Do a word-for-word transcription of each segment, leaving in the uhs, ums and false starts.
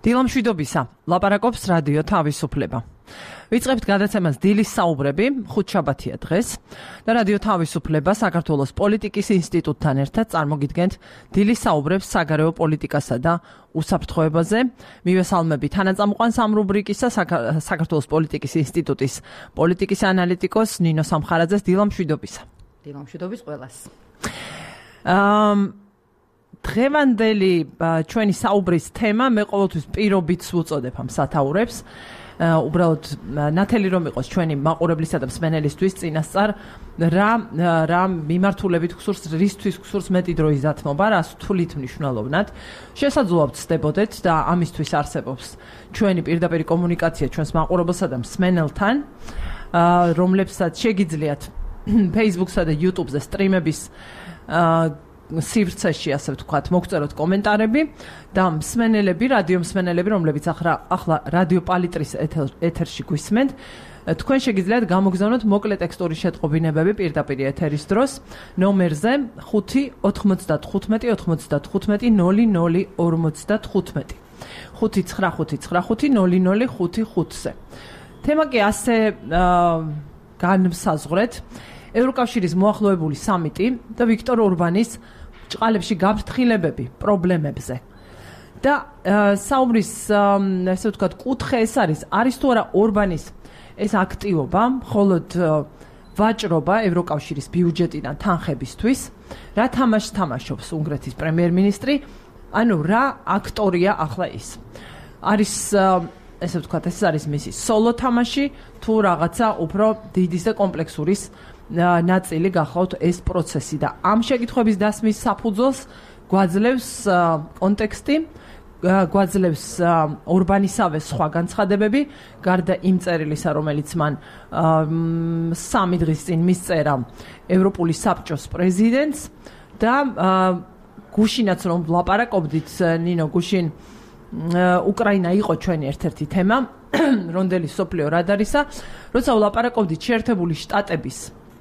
დილამშვიდობისა, ლაპარაკობს რადიო თავისუფლება. ვიწყებთ გადაცემას დილის საუბრები, ხუთშაბათია დღეს და რადიო თავისუფლება საქართველოს პოლიტიკის ინსტიტუტთან ერთად წარმოგიდგენთ დილის საუბრებს საგარეო პოლიტიკასა და უსაფრთხოებაზე. მივესალმები თანაწამყვანს ამ რუბრიკისა საქართველოს პოლიტიკის ინსტიტუტის პოლიტიკის ანალიტიკოს ნინო სამხარაძეს. დილამშვიდობისა. დილამშვიდობის ყველას. აა დღევანდელი ჩვენი საუბრის თემა მე ყოველთვის პირობით ვუწოდებ ამ სათაურებს. უბრალოდ ნათელი რომ იყოს ჩვენი მაყურებლისა და მსმენელისთვის წინასწარ რა რა მიმართულებით გსურს, რისთვის გსურს მეტი დროის დათმობა, რას თვლით მნიშვნელოვნად. შესაძლოა ვწდებოდეთ და ამისთვის არსებობს ჩვენი პირდაპირ კომუნიკაცია ჩვენს მაყურებელსა და მსმენელთან, რომლებსაც შეგიძლიათ Facebook-სა და YouTube-ზე სტრიმების სივრცეში, ასე ვთქვათ, მოგწეროთ კომენტარები და მსმენელები, რადიო მსმენელები, რომლებიც ახლა ახლა რადიო პალიტრის ეთერში გვისმენთ, თქვენ შეგიძლიათ გამოგზავნოთ მოკლე ტექსტური შეტყობინებები პირდაპირ ეთერის დროს ნომერზე ხუთი ოთხმოცდათხუთმეტი ოთხმოცდათხუთმეტი ნული ნული ორმოცდათხუთმეტი ხუთი ცხრა ხუთი ცხრა ხუთი ნული ნული ხუთი ხუთზე. თემა კი ასე განმსაზღვრეთ ევროკავშირის მოახლოებული სამიტი და ვიქტორ ორბანის ჭყალებში გაფრთხილებები პრობლემებზე. და საუბრის ესე ვთქვათ კუთხე ეს არის, არის თუ არა ორბანის ეს აქტივობა, მხოლოდ ვაჭრობა ევროკავშირის ბიუჯეტიდან თანხებისთვის, რა თამაშს თამაშობს უნგრეთის პრემიერ-მინისტრი, ანუ რა აქტორია ახლა ის. არის ესე ვთქვათ, ეს არის მისი სოლო თამაში, თუ რაღაცა უფრო დიდის და კომპლექსურის ნაწილი გახლავთ ეს პროცესი და ამ შეკითხვების დასმის საფუძველს გვაძლევს კონტექსტი, გვაძლევს ორბანისავე სხვა განცხადებები, გარდა იმ წერილისა, რომელიც მან სამი დღის წინ მისწერა ევროპული საბჭოს პრეზიდენტს და გუშინაც რომ ვლაპარაკობდით, ნინო, გუშინ უკრაინა იყო ჩვენი ერთ-ერთი თემა, რონდელი სოფლიო რადარისა, როცა ვლაპარაკობდით შეერთებული შტატების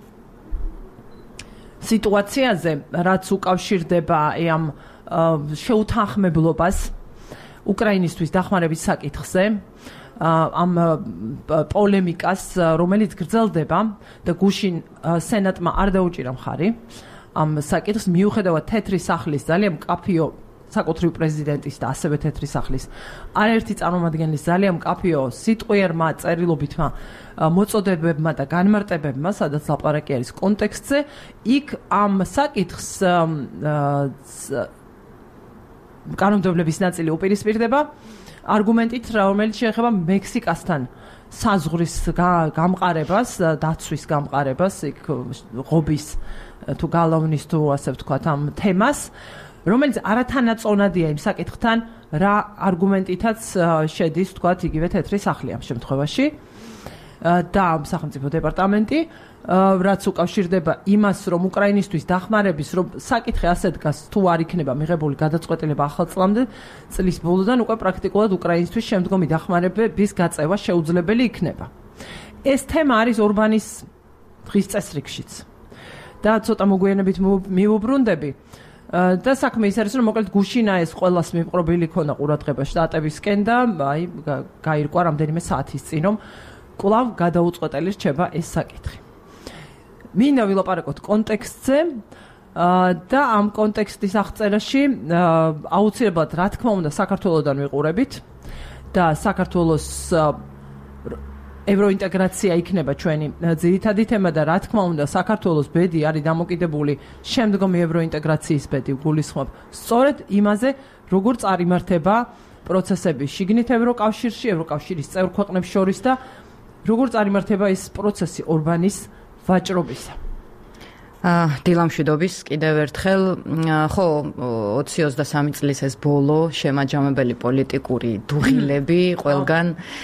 სიტუაციაზე, რაც უკავშირდება ამ შეუთანხმებლობას უკრაინისთვის დახმარების საკითხზე, ამ პოლემიკას, რომელიც გრძელდება და გუშინ სენატმა არ დაუჭირა მხარი ამ საკითხს, მიუხედავად თეთრი სახლის ძალიან მკაფიო საკუთრივ პრეზიდენტის და ასევე თეთრი სახლის არაერთი წარმომადგენლის ძალიან მკაფიო სიტყვიერმა წერილობითმა მოწოდებებმა და განმარტებებმა, სადაც ლაპარაკი არის კონტექსტზე, იქ ამ საკითხს კანონმდებლობის ნაწილი უპირისპირდება არგუმენტით, რომელიც შეეხება მექსიკასთან საზღვრის გამყარებას, დაცვის გამყარებას, იქ ღობის თუ გალავნის თუ ასე ვთქვათ ამ თემას, რომელიც არათანაწონადია იმ საკითხთან, რა არგუმენტითაც შედის, ვთქვათ, იგივე თეთრი სახლი ამ შემთხვევაში და სახელმწიფო დეპარტამენტი, რაც უკავშირდება იმას, რომ უკრაინისთვის დახმარების, რომ საკითხი ასე დგას, თუ არ იქნება მიღებული გადაწყვეტილება ახალ წლამდე, წლის ბოლოდან უკვე პრაქტიკულად უკრაინისთვის შემდგომი დახმარების გაწევა შეუძლებელი იქნება. ეს თემა არის ორბანის დღის წესრიგშიც. და ცოტა მოგვიანებით მივუბრუნდები. და საქმე ის არის, რომ მოკლედ გუშინა ეს ყველას მიპყრობილი ქონა ყურადღება შტატებისკენ და აი გაირკვა რამდენიმე საათის წინ, რომ კვლავ გადაუწყვეტელი რჩება ეს საკითხი. მინდა ვილაპარაკოთ კონტექსტზე და ამ კონტექსტის აღწერაში აუცილებლად რა თქმა უნდა საქართველოსდან ვიყურებით და საქართველოს ევროინტეგრაცია იქნება ჩვენი ძირითადი თემა და რა თქმა უნდა საქართველოს ბედი არის დამოკიდებული შემდგომი ევროინტეგრაციის ბედი გულისხმობ სწორედ იმაზე, როგორ წარიმართება პროცესები შიგნით ევროკავშირში, ევროკავშირის წევრ ქვეყნებს შორის და როგორ წარიმართება ეს პროცესი ორბანის ვაჭრობისა. დილამშვიდობის კიდევ ერთხელ, ხო, ოცი ოცდასამი წლის ეს ბოლო შემაჯამებელი პოლიტიკური დუღილები ყველგან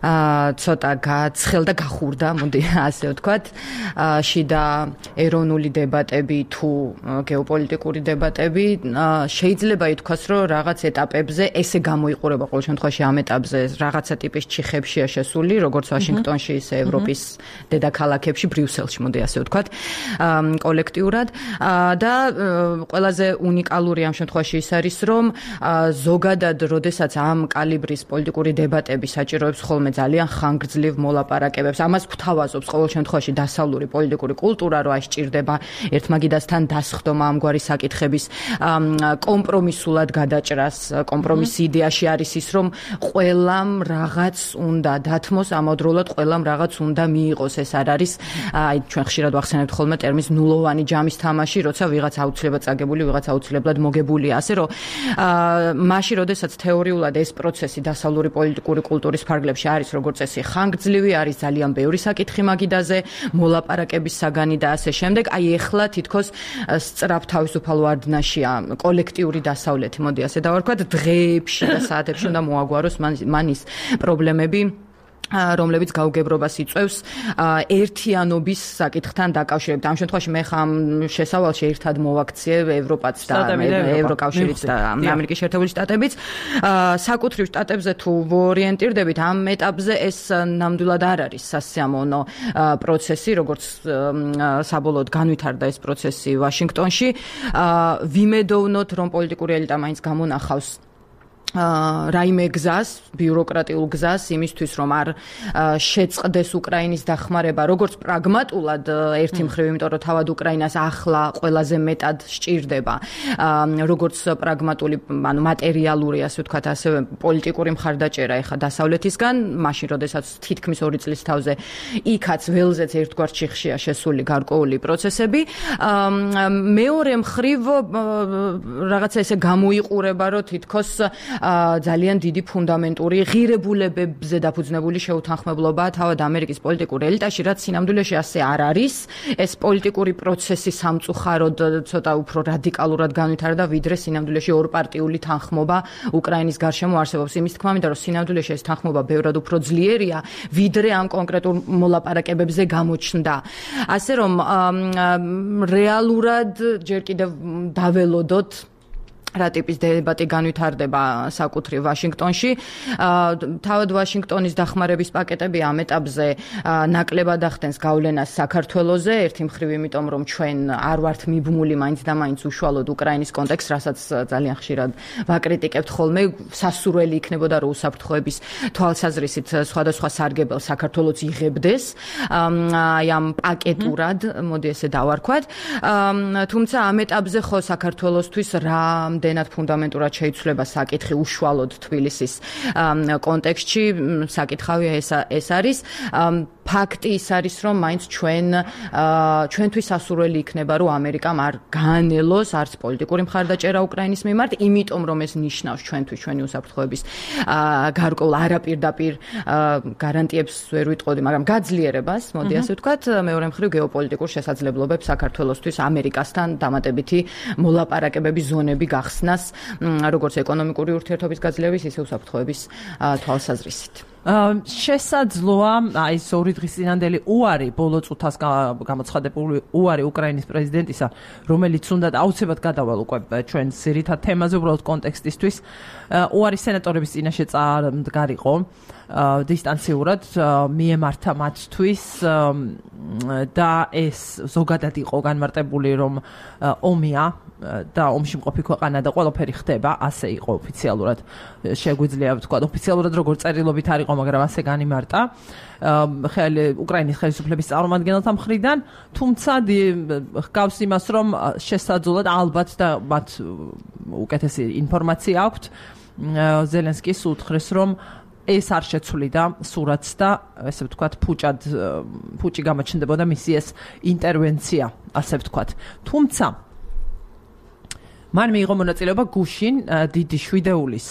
ცოტა გაცხელდა, გახურდა, მოდი ასე ვთქვათ, შიდა ეროვნული დებატები თუ გეოპოლიტიკური დებატები, შეიძლება ითქვას, რომ რაღაც ეტაპებზე ესე გამოიყურება ყოველ შემთხვევაში ამ ეტაპზე რაღაცა ტიპის ჩიხებშია შესული, როგორც ვაშინგტონში, ისე ევროპის დედაქალაქებში, ბრიუსელში, მოდი ასე ვთქვათ, კოლექტიურად და ყველაზე უნიკალური ამ შემთხვევაში ის არის, რომ ზოგადად, როდესაც ამ კალიბრის პოლიტიკური დებატები საჭიროებს ხოლმე ძალიან ხანგრძლივ მოლაპარაკებებს, ამას გვთავაზობს ყოველ შემთხვევაში დასავლური პოლიტიკური კულტურა, რომ აი სჭირდება ერთმაგიდასთან დასხდომა ამგვარი საკითხების კომპრომისულად გადაჭრას, კომპრომისი იდეაში არის ის, რომ ყველამ რაღაც უნდა დათმოს, ამავდროულად ყველამ რაღაც უნდა მიიღოს. ეს არ არის, აი ჩვენ ხშირად ვახსენებთ ხოლმე ტერმინს ნულოვანი ჯამის თამაში, როცა ვიღაც აუცილებლად წაგებული, ვიღაც აუცილებლად მოგებულია, ასე რომ მაშინ, როდესაც თეორიულად ეს პროცესი დასავლური პოლიტიკური კულტურის ფარგლებში არის როგორც წესი ხანგრძლივი, არის ძალიან ბევრი საკითხი მაგიდაზე, მოლაპარაკების საგანი და ასე შემდეგ, აი ეხლა თითქოს სწრაფ თავისუფალ ვარდნაშია კოლექტიური დასავლეთი, მოდი ასე დავარქვათ, დღეებში და საათებში უნდა მოაგვაროს მან ის პრობლემები, რომლებიც გაუგებრობას იწვევს ერთიანობის საკითხთან დაკავშირებით. ამ შემთხვევაში მე ხამ შესავალში ერთად მოვაქციე ევროპაც და ევროკავშირიც და ამერიკის შეერთებული შტატებიც. საკუთრივ შტატებზე თუ ვორიენტირდებით, ამ ეტაპზე ეს ნამდვილად არ არის სასიამოვნო პროცესი, როგორც საბოლოოდ განვითარდა ეს პროცესი ვაშინგტონში. ვიმედოვნოთ, რომ პოლიტიკური ელიტა მაინც გამონახავს რაიმე გზას, ბიუროკრატიულ გზას იმისთვის, რომ არ შეწყდეს უკრაინის დახმარება, როგორც პრაგმატულად ერთი მხრივ, იმიტომ რომ თავად უკრაინას ახლა ყველაზე მეტად სჭირდება, როგორც პრაგმატული, ანუ მატერიალური, ასე ვთქვათ, ასევე პოლიტიკური მხარდაჭერა ეხა დასავლეთისგან, მაშინ, როდესაც თითქმის ორი წლის თავზე იქაც ველზეც ერთგვარ ჩიხშია შესული გარკვეული პროცესები. მეორე მხრივ რაღაცა ესე გამოიყურება, რომ თითქოს ძალიან დიდი ფუნდამენტური ღირებულებებზე დაფუძნებული შეუთანხმებლობა თავად ამერიკის პოლიტიკურ ელიტაში, რაც სინამდვილეში ასე არ არის. ეს პოლიტიკური პროცესი სამწუხაროდ ცოტა უფრო რადიკალურად განვითარდა, ვიდრე სინამდვილეში ორპარტიული თანხმობა უკრაინის გარშემო არსებობს. იმის თქმა მინდა, რომ სინამდვილეში ეს თანხმობა ბევრად უფრო ძლიერია, ვიდრე ამ კონკრეტულ მოლაპარაკებებზე გამოჩნდა. ასე რომ რეალურად ჯერ კიდევ დაველოდოთ რა ტიპის დებატი განვითარდება საკუთრივ ვაშინგტონში. თავად ვაშინგტონის დახმარების პაკეტები ამ ეტაპზე ნაკლებად ახდენს გავლენას საქართველოზე, ერთი მხრივ იმიტომ, რომ ჩვენ არ ვართ მიბმული მაინც და მაინც უშუალოდ უკრაინის კონტექსტს, რასაც ძალიან ხშირად ვაკრიტიკებთ ხოლმე, სასურველი იქნებოდა, რომ უსაფრთხოების თვალსაზრისით სხვადასხვა სარგებელს საქართველოც იღებდეს აი ამ პაკეტურად, მოდი ესე დავარქვათ. თუმცა ამ ეტაპზე ხო საქართველოსთვის რა დენად ფუნდამენტურად შეიცვლება საკითხი უშუალოდ თბილისის კონტექსტში, საკითხავია ეს ეს არის. ფაქტი ის არის, რომ მაინც ჩვენ ჩვენთვის სასურველი იქნება, რომ ამერიკამ არ გაანელოს არც პოლიტიკური მხარდაჭერა უკრაინის მიმართ, იმიტომ რომ ეს ნიშნავს ჩვენთვის ჩვენი უსაფრთხოების გარკვეულ არაპირდაპირ გარანტიებს ვერ ვიტყოდი, მაგრამ გაძლიერებას, მოდი ასე ვთქვათ, მეორე მხრივ გეოპოლიტიკურ შესაძლებლობებს საქართველოსთვის ამერიკასთან დამატებითი მოლაპარაკებების ზონები გახსნას, როგორც ეკონომიკური ურთიერთობის გაძლიერების, ისე უსაფრთხოების თვალსაზრისით. შესაძლოა აი ეს ორი დღის წინანდელი უარი ბოლო წუთას გამოცხადებული უარი უკრაინის პრეზიდენტისა, რომელიც უნდა აუცილებლად გადავალ უკვე ჩვენ ძირითად თემაზე, უბრალოდ კონტექსტისთვის, უარი სენატორების წინაშე წამდგარიყო დისტანციურად მიემართა მათთვის და ეს ზოგადად იყო განმარტებული, რომ ომია და ომში მყოფი ქვეყანა და ყველაფერი ხდება, ასე იყო ოფიციალურად, შეგვიძლია ვთქვა, ოფიციალურად როგორც წერილობით არ იყო, მაგრამ ასე განიმარტა ხელი უკრაინის ხელისუფლების წარმომადგენელთა მხრიდან, თუმცა ჰგავს იმას, რომ შესაძლოა ალბათ და მათ უკეთესი ინფორმაცია აქვთ, ზელენსკის უთხრეს, რომ ეს არ შეცვლიდა სურათს და ესე ვთქვათ, ფუჭად ფუჭი გამოჩნდებოდა მისი ეს ინტერვენცია, ასე ვთქვათ. თუმცა მან მიიღო მონაწილეობა გუშინ დიდი შვიდეულის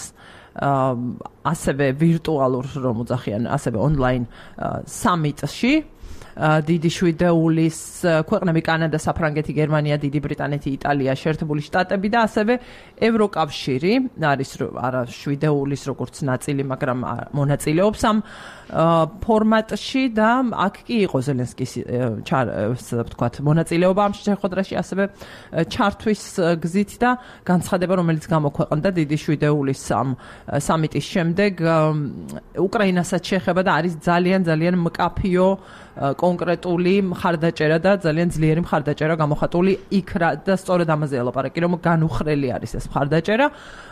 ასევე ვირტუალურ რომ უძახიან, ასევე ონლაინ სამიტში დიდი შვიდეულის ქვეყნები კანადა, საფრანგეთი, გერმანია, დიდი ბრიტანეთი, იტალია, შეერთებული შტატები და ასევე ევროკავშირი არის არა შვიდეულის როგორც ნაწილი, მაგრამ მონაწილეობს ამ ფორმატში და აქ კი იყო ზელენსკის ვთქვათ მონაწილეობა ამ შეხვედრაში ასევე ჩართვის გზით და განცხადება რომელიც გამოქვეყნდა დიდი შვიდეულის ამ სამიტის შემდეგ უკრაინასაც შეეხება და არის ძალიან ძალიან მკაფიო კონკრეტული მხარდაჭერა და ძალიან ძლიერი მხარდაჭერა გამოხატული იქ და სწორედ ამაზე ელაპარაკი რომ განუხრელი არის ეს მხარდაჭერა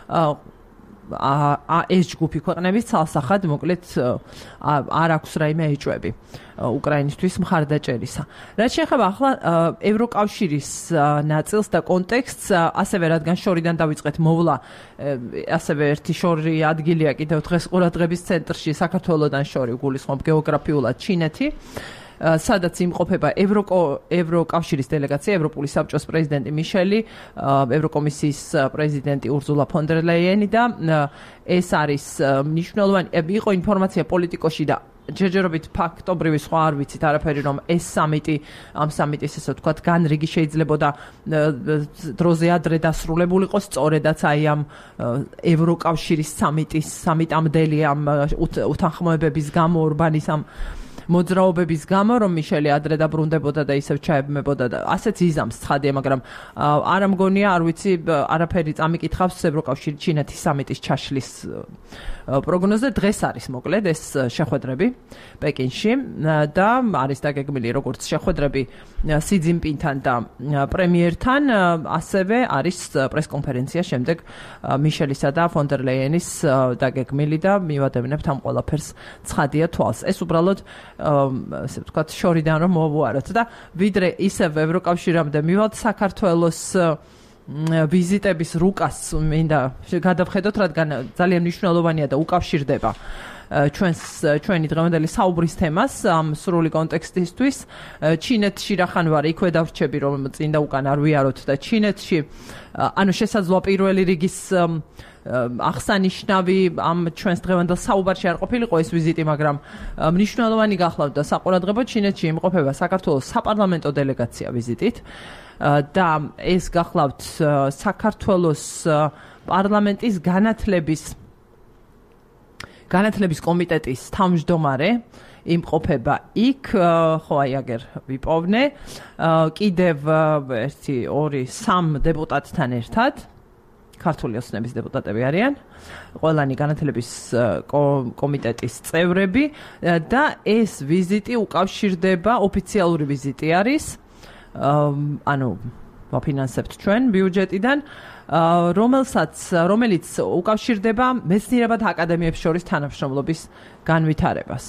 ა ეს ჯგუფი ქვეყნების ცალსახად მოკლედ არ აქვს რაიმე ეჭვები უკრაინისთვის მხარდაჭერისა. რაც შეეხება ახლა ევროკავშირის ნაწილს და კონტექსტს, ასევე რადგან შორიდან დავიწყეთ მოვლა, ასევე ერთი შორი ადგილია კიდევ დღეს ყურადღების ცენტრში საქართველოსთან შორი გულისხმობ გეოგრაფიულად ჩინეთი. სადაც იმყოფება ევროკავშირის დელეგაცია, ევროპული საბჭოს პრეზიდენტი მიშელი, ევროკომისიის პრეზიდენტი ურზულა ფონ დერ ლაიენი და ეს არის მნიშვნელოვანი იყო ინფორმაცია პოლიტიკოში და ჯერჯერობით ფაქტობრივი სხვა არ ვიცით არაფერი რომ ეს სამიტი ამ სამიტის ესე ვთქვათ განრიგი შეიძლებოდა დროზე ადრე დასრულებულიყო სწორედაც აი ამ ევროკავშირის სამიტის სამიტამდელი ამ უთანხმოებების გამო ორბანის ამ მოძრაობების გამო რომ მიშელი ადრე დაბრუნდებოდა და ისევ ჩაებმებოდა და ასეც იზამს ცხადია, მაგრამ არ ამგონია, არ ვიცი, არაფერი წამიკითხავს ევროკავშირი ჩინეთის სამიტის ჩაშლის პროგნოზე. დღეს არის მოკლედ ეს შეხვედრები პეკინში და არის დაგეგმილი როგორც შეხვედრები სი ძინპინთან და პრემიერთან, ასევე არის პრესკონფერენცია შემდეგ მიშელისა და ფონ დერ ლაიენის დაგეგმილი და მივადევნებთ ამ ყველაფერს ცხადია თვალს. ეს უბრალოდ ასე ვთქვათ შორიდან რომ მოვუაროთ და ვიდრე ისევ ევროკავშირამდე მივალთ საქართველოს ვიზიტების რუკას მინდა გადავხედოთ, რადგან ძალიან მნიშვნელოვანია და უკავშირდება ჩვენს ჩვენი დღევანდელი საუბრის თემას ამ სრული კონტექსტისთვის. ჩინეთში რახან ვარ, იქვე დავრჩები რომ წინ და უკან არ ვიაროთ და ჩინეთში ანუ შესაძლოა პირველი რიგის აღსანიშნავი ამ ჩვენს დღევანდელ საუბარში არ ყოფილიყო ეს ვიზიტი, მაგრამ მნიშვნელოვანი გახლავთ და საყურადღებო ჩინეთში იმყოფება საქართველოს საპარლამენტო დელეგაცია ვიზიტით და ეს გახლავთ საქართველოს პარლამენტის განათლების განათლების კომიტეტის თავმჯდომარე იმყოფება იქ, ხო აი აგერ ვიპოვნე, კიდევ ერთი ორი სამ დეპუტატთან ერთად ქართული ოცნების დეპუტატები არიან, ყველანი განათლების კომიტეტის წევრები და ეს ვიზიტი უკავშირდება, ოფიციალური ვიზიტი არის, ანუ ვაფინანსებთ ჩვენ ბიუჯეტიდან, რომელსაც რომელიც უკავშირდება მეცნიერებათა აკადემიებს შორის თანამშრომლობის განვითარებას.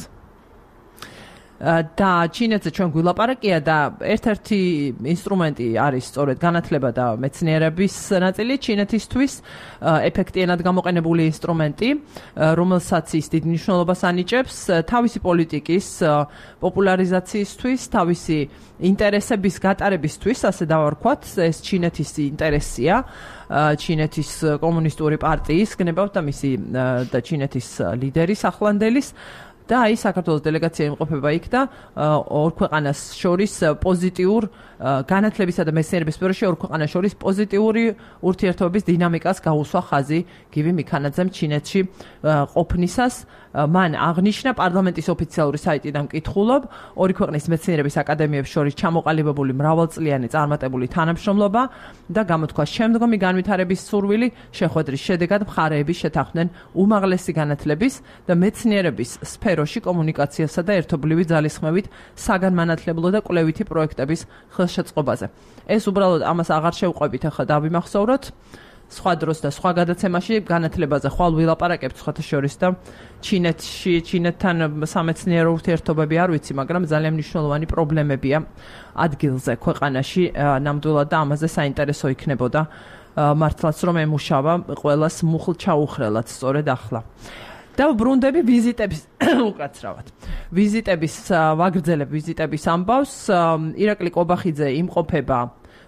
და ჩინეთზე ჩვენ გვილაპარაკია და ერთ-ერთი ინსტრუმენტი არის სწორედ განათლება და მეცნიერების ნაწილი ჩინეთისთვის, ეფექტიანად გამოყენებული ინსტრუმენტი, რომელსაც ის დიდ მნიშვნელობას ანიჭებს თავისი პოლიტიკის პოპულარიზაციისთვის, თავისი ინტერესების გატარებისთვის, ასე დავარქვათ, ეს ჩინეთის ინტერესია. ჩინეთის კომუნისტური პარტიის გნებავთ და მისი და ჩინეთის ლიდერის ახლანდელის და აი საქართველოს დელეგაცია იმყოფება იქ და ორ ქვეყანას შორის პოზიტიურ განათლებისა და მეცნიერების სფეროში ორ ქვეყანას შორის პოზიტიური ურთიერთობების დინამიკას გაუსვა ხაზი გივი მიქანაძემ ჩინეთში ყოფნისას. მან აღნიშნა პარლამენტის ოფიციალური საიტიდან მკითხულობ ორი ქვეყნის მეცნიერების აკადემიებს შორის ჩამოყალიბებული მრავალწლიანი წარმატებული თანამშრომლობა და გამოთქვა შემდგომი განვითარების სურვილი შეხვედრის შედეგად მხარეები შეთანხმდნენ უმაღლესი განათლების და მეცნიერების სფეროში კომუნიკაციასა და ერთობლივი ძალისხმევით საგანმანათლებლო და კვლევითი პროექტების ხელშეწყობაზე. ეს უბრალოდ ამას აღარ შევყვებით, ახლა დავიმახსოვროთ. სხვა დროს და სხვა გადაცემაში განათლებაზე ხვალ ვილაპარაკებთ სხვათა შორის და ჩინეთში, ჩინეთთან სამეცნიერო ურთიერთობები არ ვიცი, მაგრამ ძალიან მნიშვნელოვანი პრობლემებია ადგილზე ქვეყანაში ნამდვილად და ამაზე საინტერესო იქნებოდა მართლაც რომ ემუშავა ყველას მუხლ ჩაუხრელად სწორედ ახლა. და ბრუნდები ვიზიტების უკაცრავად. ვიზიტების ვაგრძელებ ვიზიტების ამბავს. ირაკლი კობახიძე იმყოფება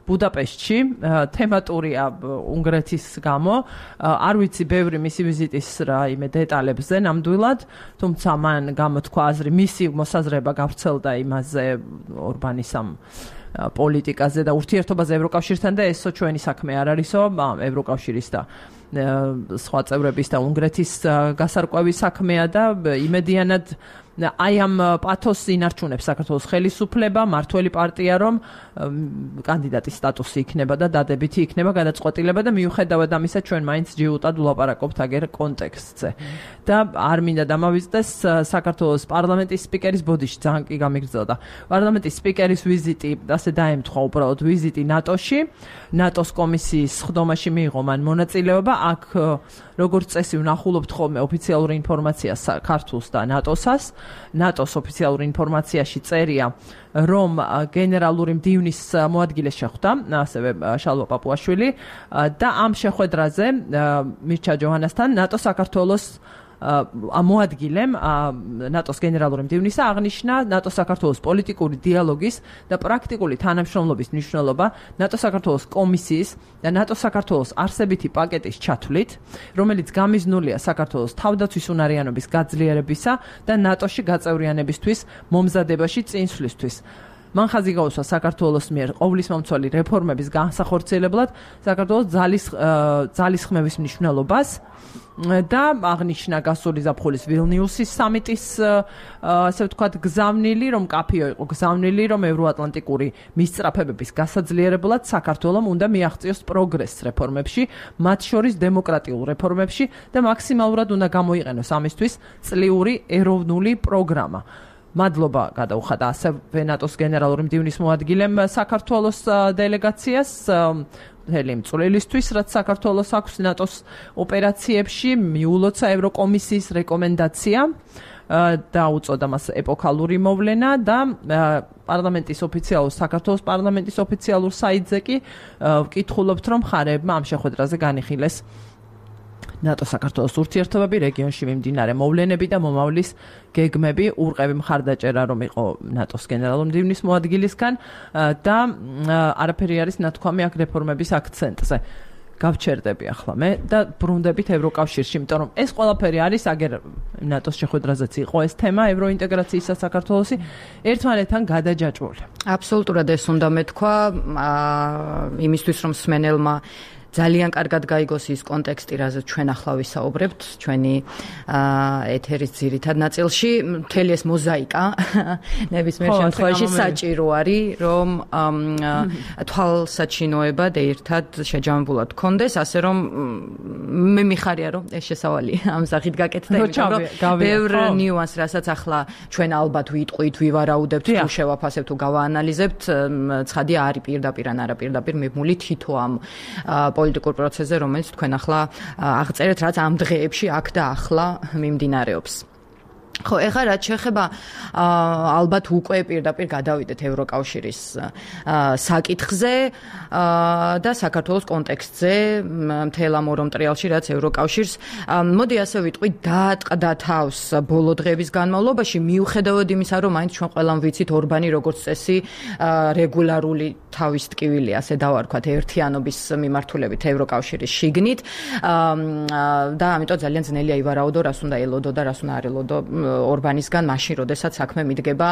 ბუდაპეშტში, თემატურია უნგრეთის გამო. არ ვიცი ბევრი მისი ვიზიტის რაიმე დეტალებზე ნამდვილად, თუმცა მან გამოთქვა აზრი, მისი მოსაზრება გავრცელდა იმაზე ორბანის ამ პოლიტიკაზე და ურთიერთობაზე ევროკავშირთან და ესო ჩვენი საქმე არ არისო, ევროკავშირის და სხვა წევრების და უნგრეთის გასარკვევი საქმეა და იმედიანად აი ამ პათოსს ინარჩუნებს საქართველოს ხელისუფლება, მართველი პარტია, რომ კანდიდატის სტატუსი იქნება და დადებითი იქნება გადაწყვეტილება და მიუხედავად ამისა ჩვენ მაინც ჯიუტად ვლაპარაკობთ აგერ კონტექსტზე. და არ მინდა დამავიწყდეს საქართველოს პარლამენტის სპიკერის ბოდიში ძალიან კი გამიგრძელდა. პარლამენტის სპიკერის ვიზიტი, ასე დაემთხვა უბრალოდ ვიზიტი ნატოში, ნატოს კომისიის სხდომაში მიიღო მან მონაწილეობა. აქ როგორც წესი ვნახულობთ ხოლმე ოფიციალური ინფორმაცია საქართველოს და ნატოსას. ნატოს ოფიციალურ ინფორმაციაში წერია, რომ გენერალური მდივნის მოადგილე შეხვდა, ასევე შალვა პაპუაშვილი და ამ შეხვედრაზე მირჩა ჯოჰანასთან ნატო საქართველოს მოადგილემ ნატოს გენერალური მდივნისა აღნიშნა ნატო საქართველოს პოლიტიკური დიალოგის და პრაქტიკული თანამშრომლობის მნიშვნელობა ნატო საქართველოს კომისიის და ნატო საქართველოს არსებითი პაკეტის ჩათვლით, რომელიც გამიზნულია საქართველოს თავდაცვის უნარიანობის გაძლიერებისა და ნატოში გაწევრიანებისთვის მომზადებაში წინსვლისთვის. მან ხაზი გაუსვა საქართველოს მიერ ყოვლისმომცველი რეფორმების განსახორციელებლად საქართველოს ძალის ძალისხმევის მნიშვნელობას და აღნიშნა გასული ზაფხულის ვილნიუსის სამიტის ასე ვთქვათ გზავნილი, რომ კაფიო იყო გზავნილი, რომ ევროატლანტიკური მისწრაფებების გასაძლიერებლად საქართველოს უნდა მიაღწიოს პროგრესს რეფორმებში, მათ შორის დემოკრატიულ რეფორმებში და მაქსიმალურად უნდა გამოიყენოს ამისთვის წლიური ეროვნული პროგრამა. მადლობა გადაუხადა ასევე ნატოს გენერალური მდივნის მოადგილემ საქართველოს დელეგაციას მთელი წვლილისთვის, რაც საქართველოს აქვს ნატოს ოპერაციებში, მიულოცა ევროკომისიის რეკომენდაცია და უწოდა მას ეპოქალური მოვლენა და პარლამენტის ოფიციალურ საქართველოს პარლამენტის ოფიციალურ საიტზე კი ვკითხულობთ, რომ მხარეებმა ამ შეხვედრაზე განიხილეს ნატო საქართველოს ურთიერთობები, რეგიონში მიმდინარე მოვლენები და მომავლის გეგმები, ურყევი მხარდაჭერა რომ იყო ნატოს გენერალურ მდივნის მოადგილისგან და არაფერი არის ნათქვამი აქ რეფორმების აქცენტზე. გავჩერდები ახლა მე და ბრუნდებით ევროკავშირში, იმიტომ რომ ეს ყველაფერი არის აგერ ნატოს შეხვედრაზეც იყო ეს თემა ევროინტეგრაციისა საქართველოსი ერთმანეთთან გადაჯაჭვული. აბსოლუტურად ეს უნდა მეთქვა იმისთვის რომ სმენელმა ძალიან კარგად გაიგოს ის კონტექსტი, რაზეც ჩვენ ახლა ვისაუბრებთ, ჩვენი ეთერის ძირითად ნაწილში, მთელი ეს მოზაიკა ნებისმიერ შემთხვევაში საჭირო არის, რომ თვალსაჩინოებად ერთად შეჯამებულად გქონდეს, ასე რომ მე მიხარია, რომ ეს შესავალი ამ სახით გაკეთდა, იმიტომ რომ ბევრ ნიუანს, რასაც ახლა ჩვენ ალბათ ვიტყვით, ვივარაუდებთ, თუ შევაფასებთ, თუ გავაანალიზებთ, ცხადია არის პირდაპირ ან არაპირდაპირ მიბმული თითო ამ პოლიტიკურ პროცესზე, რომელიც თქვენ ახლა აღწერეთ, რაც ამ დღეებში აქ და ახლა მიმდინარეობს. ხო, ეხლა რაც შეეხება ალბათ უკვე პირდაპირ გადავიდეთ ევროკავშირის საკითხზე და საქართველოს კონტექსტზე, მთელ ამ ორ მტრიალში, რაც ევროკავშირს, მოდი ასე ვიტყვი, დაატყდა თავს ბოლო დღეების განმავლობაში, მიუხედავად იმისა, რომ მაინც ჩვენ ყველამ ვიცით ორბანი როგორც წესი რეგულარული თავის ტკივილი, ასე დავარქვათ, ერთიანობის მიმართულებით ევროკავშირის შიგნით და ამიტომ ძალიან ძნელია ივარაუდო, რას უნდა ელოდო და რას უნდა არ ელოდო ორბანისგან მაშინ, როდესაც საქმე მიდგება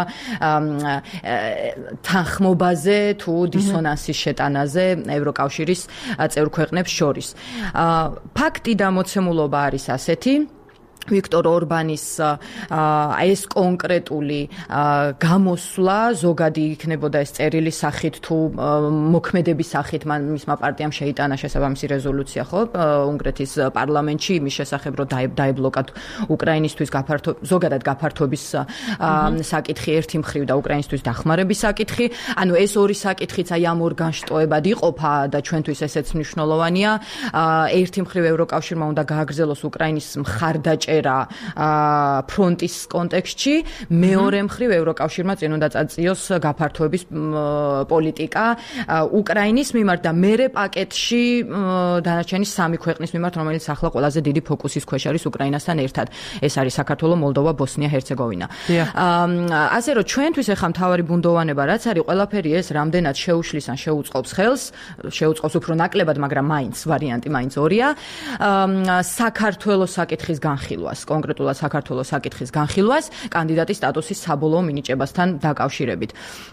თანხმობაზე თუ დისონანსის შეტანაზე ევროკავშირის წევრ ქვეყნებს შორის. ფაქტი და მოცემულობა არის ასეთი, ვიქტორ ორბანის ეს კონკრეტული გამოსვლა ზოგადი იქნებოდა ეს წერილი სახით თუ მოქმედების სახით მისმა პარტიამ შეიტანა შესაბამისი რეზოლუცია ხო უნგრეთის პარლამენტში იმის შესახებ რომ დაებლოკათ უკრაინისთვის გაფართო ზოგადად გაფართოების საკითხი ერთი მხრივ და უკრაინისთვის დახმარების საკითხი. ანუ ეს ორი საკითხიც აი ამ ორ განშტოებად იყოფა და ჩვენთვის ესეც მნიშვნელოვანია. ერთი მხრივ ევროკავშირმა უნდა გააგრძელოს უკრაინის მხარდაჭერა დაჭერა ფრონტის კონტექსტში, მეორე მხრივ ევროკავშირმა წინ უნდა წაწიოს გაფართოების პოლიტიკა უკრაინის მიმართ და მერე პაკეტში დანარჩენი სამი ქვეყნის მიმართ, რომელიც ახლა ყველაზე დიდი ფოკუსის ქვეშ არის უკრაინასთან ერთად. ეს არის საქართველო, მოლდოვა, ბოსნია, ჰერცეგოვინა. ასე რომ ჩვენთვის ახლა მთავარი ბუნდოვანება რაც არის, ყველაფერი ეს რამდენად შეუშლის ან შეუწყობს ხელს, შეუწყობს უფრო ნაკლებად, მაგრამ მაინც ვარიანტი მაინც ორია. საქართველოს საკითხის განხილვას, კონკრეტულად საქართველოს საკითხის განხილვას კანდიდატის სტატუსის საბოლოო მინიჭებასთან დაკავშირებით.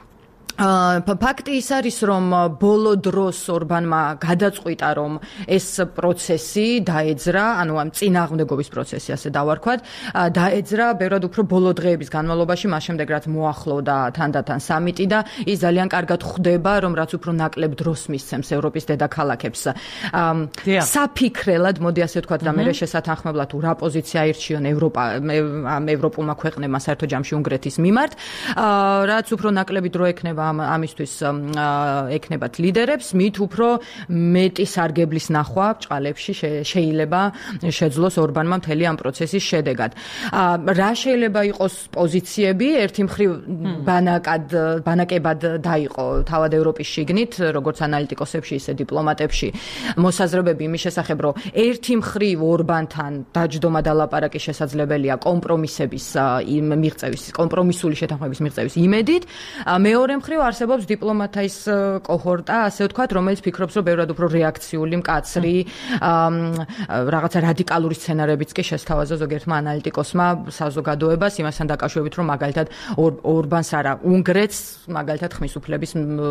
ფაქტი ის არის, რომ ბოლო დროს ორბანმა გადაწყვიტა, რომ ეს პროცესი დაეძრა, ანუ ამ წინააღმდეგობის პროცესი, ასე დავარქვათ, დაეძრა ბევრად უფრო ბოლო დღეების განმავლობაში, მას შემდეგ რაც მოახლოვდა თანდათან სამიტი და ის ძალიან კარგად ხვდება, რომ რაც უფრო ნაკლებ დროს მისცემს ევროპის დედაქალაქებს. საფიქრელად, მოდი ასე ვთქვათ, და მე შესათანხმებლად თუ რა პოზიცია აირჩიონ ევროპა ამ ევროპულმა ქვეყნებმა საერთო ჯამში უნგრეთის მიმართ, რაც უფრო ნაკლები დრო ექნება ამისთვის ეკნებათ ლიდერებს, მით უფრო მეტი სარგებლის ნახვა ბჭყალებში შეიძლება შეძლოს ორბანმა მთელი ამ პროცესის შედეგად. რა შეიძლება იყოს პოზიციები, ერთი მხრივ ბანაკად ბანაკებად დაიყო თავად ევროპის შიგნით, როგორც ანალიტიკოსებში, ისე დიპლომატებში, მოსაზრებები იმის შესახებ, რომ ერთი მხრივ ორბანთან დაჯდომა და ლაპარაკი შესაძლებელია კომპრომისების მიღწევის, კომპრომისული შეთანხმების მიღწევის იმედით, მეორე მხრივ არსებობს დიპლომატის კოჰორტა, ასე ვთქვათ, რომელიც ფიქრობს, რომ ბევრად უფრო რეაქციული, მკაცრი, რაღაცა რადიკალური სცენარებიც კი შესთავაზა ზოგიერთმა ანალიტიკოსმა საზოგადოებას იმასთან დაკავშირებით, რომ მაგალითად ორბანს არა, უნგრეთს მაგალითად ხმის უფლების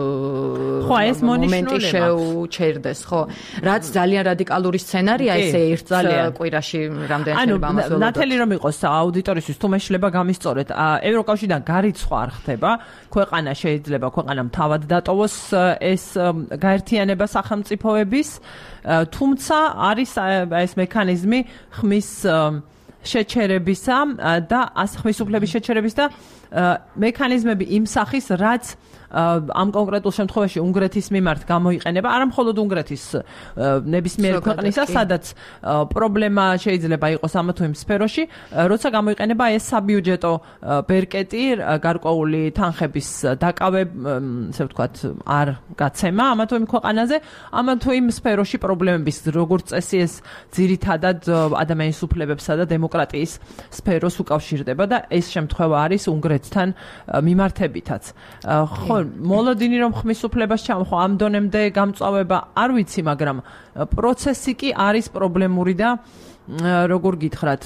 მომენტი შეუჩერდეს, ხო? რაც ძალიან რადიკალური სცენარია, ესე ერთ კვირაში რამდენი შეიძლება ამას ველოდოთ. ნათელი რომ იყოს აუდიტორისთვის თუ მეშლება გამისწორეთ, ევროკავშირიდან გარიცხვა არ ხდება, ქვეყანა შეიძლება ქვეყანამ თავად დატოვოს ეს გაერთიანება სახელმწიფოების, თუმცა არის ეს მექანიზმი ხმის შეჩერებისა და ხმის უფლების შეჩერების და მექანიზმები იმ სახის, რაც ამ კონკრეტულ შემთხვევაში უნგრეთის მიმართ გამოიყენება, არა მხოლოდ უნგრეთის ნებისმიერ ქვეყნისა, სადაც პრობლემა შეიძლება იყოს ამა თუ იმ სფეროში, როცა გამოიყენება ეს საბიუჯეტო ბერკეტი, გარკვეული თანხების დაკავება, ასე ვთქვათ, არ გაცემა ამა თუ იმ ქვეყანაზე, ამა თუ იმ სფეროში პრობლემების, როგორც წესი ეს ძირითადად ადამიანის უფლებებსა და დემოკრატიის სფეროს უკავშირდება და ეს შემთხვევა არის უნგრეთთან მიმართებითაც. ხო, მოლოდინი რომ ხმის უფლებას ჩამოხო ამ დონემდე გამწვავება არ ვიცი, მაგრამ პროცესი კი არის პრობლემური და როგორ გითხრათ,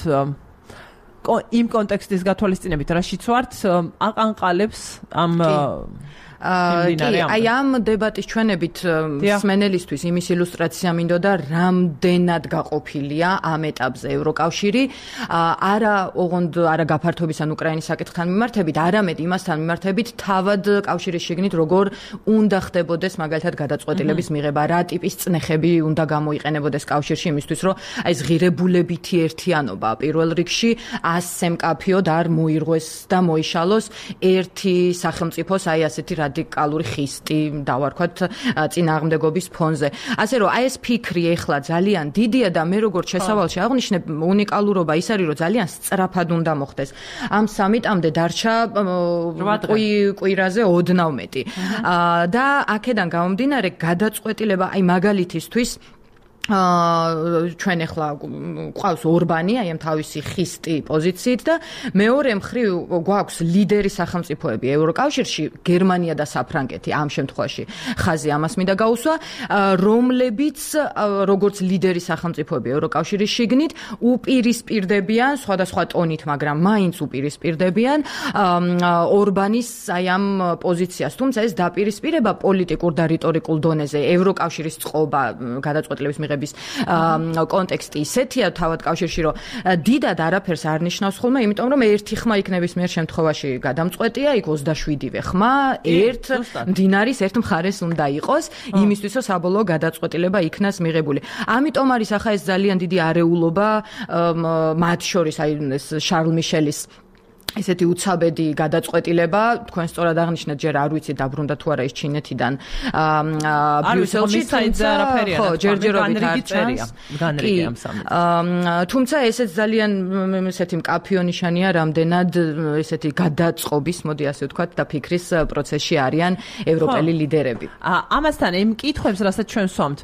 იმ კონტექსტის გათვალისწინებით რაშიც ვართ, აყანყალებს ამ კი, აი ამ დებატის ჩვენებით მსმენელისთვის იმის ილუსტრაცია მინდოდა, რამდენად გაყოფილია ამ ეტაპზე ევროკავშირი, არა ოღონდ არა გაფართოების ან უკრაინის საკითხთან მიმართებით, არამედ იმასთან მიმართებით თავად კავშირის შიგნით როგორ უნდა ხდებოდეს მაგალითად გადაწყვეტილების მიღება, რა ტიპის წნეხები უნდა გამოიყენებოდეს კავშირში იმისთვის, რომ აი ეს ღირებულებითი ერთიანობა პირველ რიგში ასე მკაფიოდ არ მოირღვეს და მოიშალოს ერთი სახელმწიფოს აი ასეთი რადიკალური ხისტი დავარქვათ წინააღმდეგობის ფონზე. ასე რომ აი ეს ფიქრი ეხლა ძალიან დიდია და მე როგორც შესავალში აღნიშნებ, უნიკალურობა ის არის, რომ ძალიან სწრაფად უნდა მოხდეს. ამ სამიტამდე დარჩა კვირაზე ოდნავ მეტი. და აქედან გამომდინარე გადაწყვეტილება აი მაგალითისთვის ჩვენ ახლა ყავს ორბანი აი ამ თავისი ხისტი პოზიციით და მეორე მხრივ გვაქვს ლიდერი სახელმწიფოები ევროკავშირში, გერმანია და საფრანგეთი ამ შემთხვევაში ხაზი ამას მინდა გაუსვა, რომლებიც როგორც ლიდერი სახელმწიფოები ევროკავშირის შიგნით უპირისპირდებიან სხვადასხვა ტონით, მაგრამ მაინც უპირისპირდებიან ორბანის აი ამ პოზიციას. თუმცა ეს დაპირისპირება პოლიტიკურ და რიტორიკულ დონეზე ევროკავშირის წყობა გადაწყვეტილების მიღება კონტექსტი ისეთია თავად კავშირში, რომ დიდად არაფერს არ ნიშნავს ხოლმე, იმიტომ რომ ერთი ხმა იქნების მიერ შემთხვევაში გადამწყვეტია, იქ ოცდაშვიდივე ხმა ერთ მდინარის ერთ მხარეს უნდა იყოს, იმისთვის რომ საბოლოო გადაწყვეტილება იქნას მიღებული. ამიტომ არის ახლა ეს ძალიან დიდი არეულობა მათ შორის, აი ეს შარლ მიშელის ესეთი უცაბედი გადაწყვეტილება, თქვენ სწორად აღნიშნეთ, ჯერ არ ვიცი დაბრუნდა თუ არა ის ჩინეთიდან ბრიუსელში, თუმცა ხო, ჯერჯერობით არ წერია. განრიგე ამ სამით. თუმცა ესეც ძალიან ესეთი მკაფიო ნიშანია, რამდენად ესეთი გადაწყობის, მოდი ასე ვთქვათ, და ფიქრის პროცესში არიან ევროპელი ლიდერები. ამასთან იმ კითხვებს, რასაც ჩვენ ვსვამთ,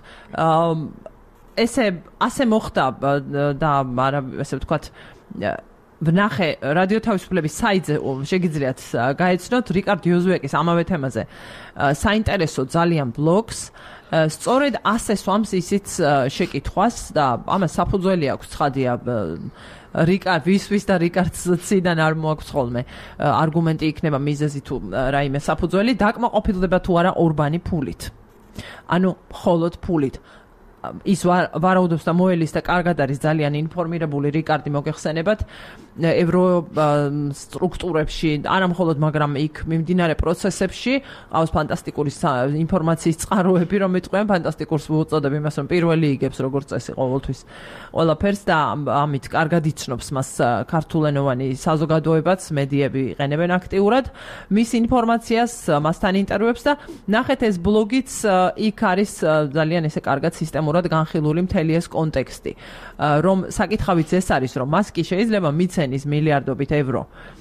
ესე ასე მოხდა და არა ესე ვთქვათ ვნახე რადიო თავისუფლების საიტზე შეგიძლიათ გაეცნოთ რიკარდ იოზუეკის ამავე თემაზე საინტერესო ძალიან ბლოგს სწორედ ასე სვამს ისიც შეკითხვას და ამას საფუძველი აქვს ცხადია რიკარდ ვისთვის და რიკარდს ციდან არ მოაქვს ხოლმე არგუმენტი იქნება მიზეზი თუ რაიმე საფუძველი დაკმაყოფილდება თუ არა ორბანი ფულით ანუ მხოლოდ ფულით ის ვარაუდობს და მოელის და კარგად არის ძალიან ინფორმირებული რიკარდი მოგეხსენებათ ევრო სტრუქტურებში არა მხოლოდ მაგრამ იქ მიმდინარე პროცესებში ყავს ფანტასტიკური ინფორმაციის წყაროები რომ იტყვიან ფანტასტიკურს უწოდებ იმას რომ პირველი იგებს როგორც წესი ყოველთვის ყველაფერს და ამით კარგად იცნობს მას ქართულენოვანი საზოგადოებაც მედიები იყენებენ აქტიურად მის ინფორმაციას მასთან ინტერვიუებს და ნახეთ ეს ბლოგიც იქ არის ძალიან ესე კარგად სისტემურად განხილული მთელი ეს კონტექსტი რომ საკითხავიც ეს არის რომ მას კი შეიძლება მიცენის მილიარდობით ევრო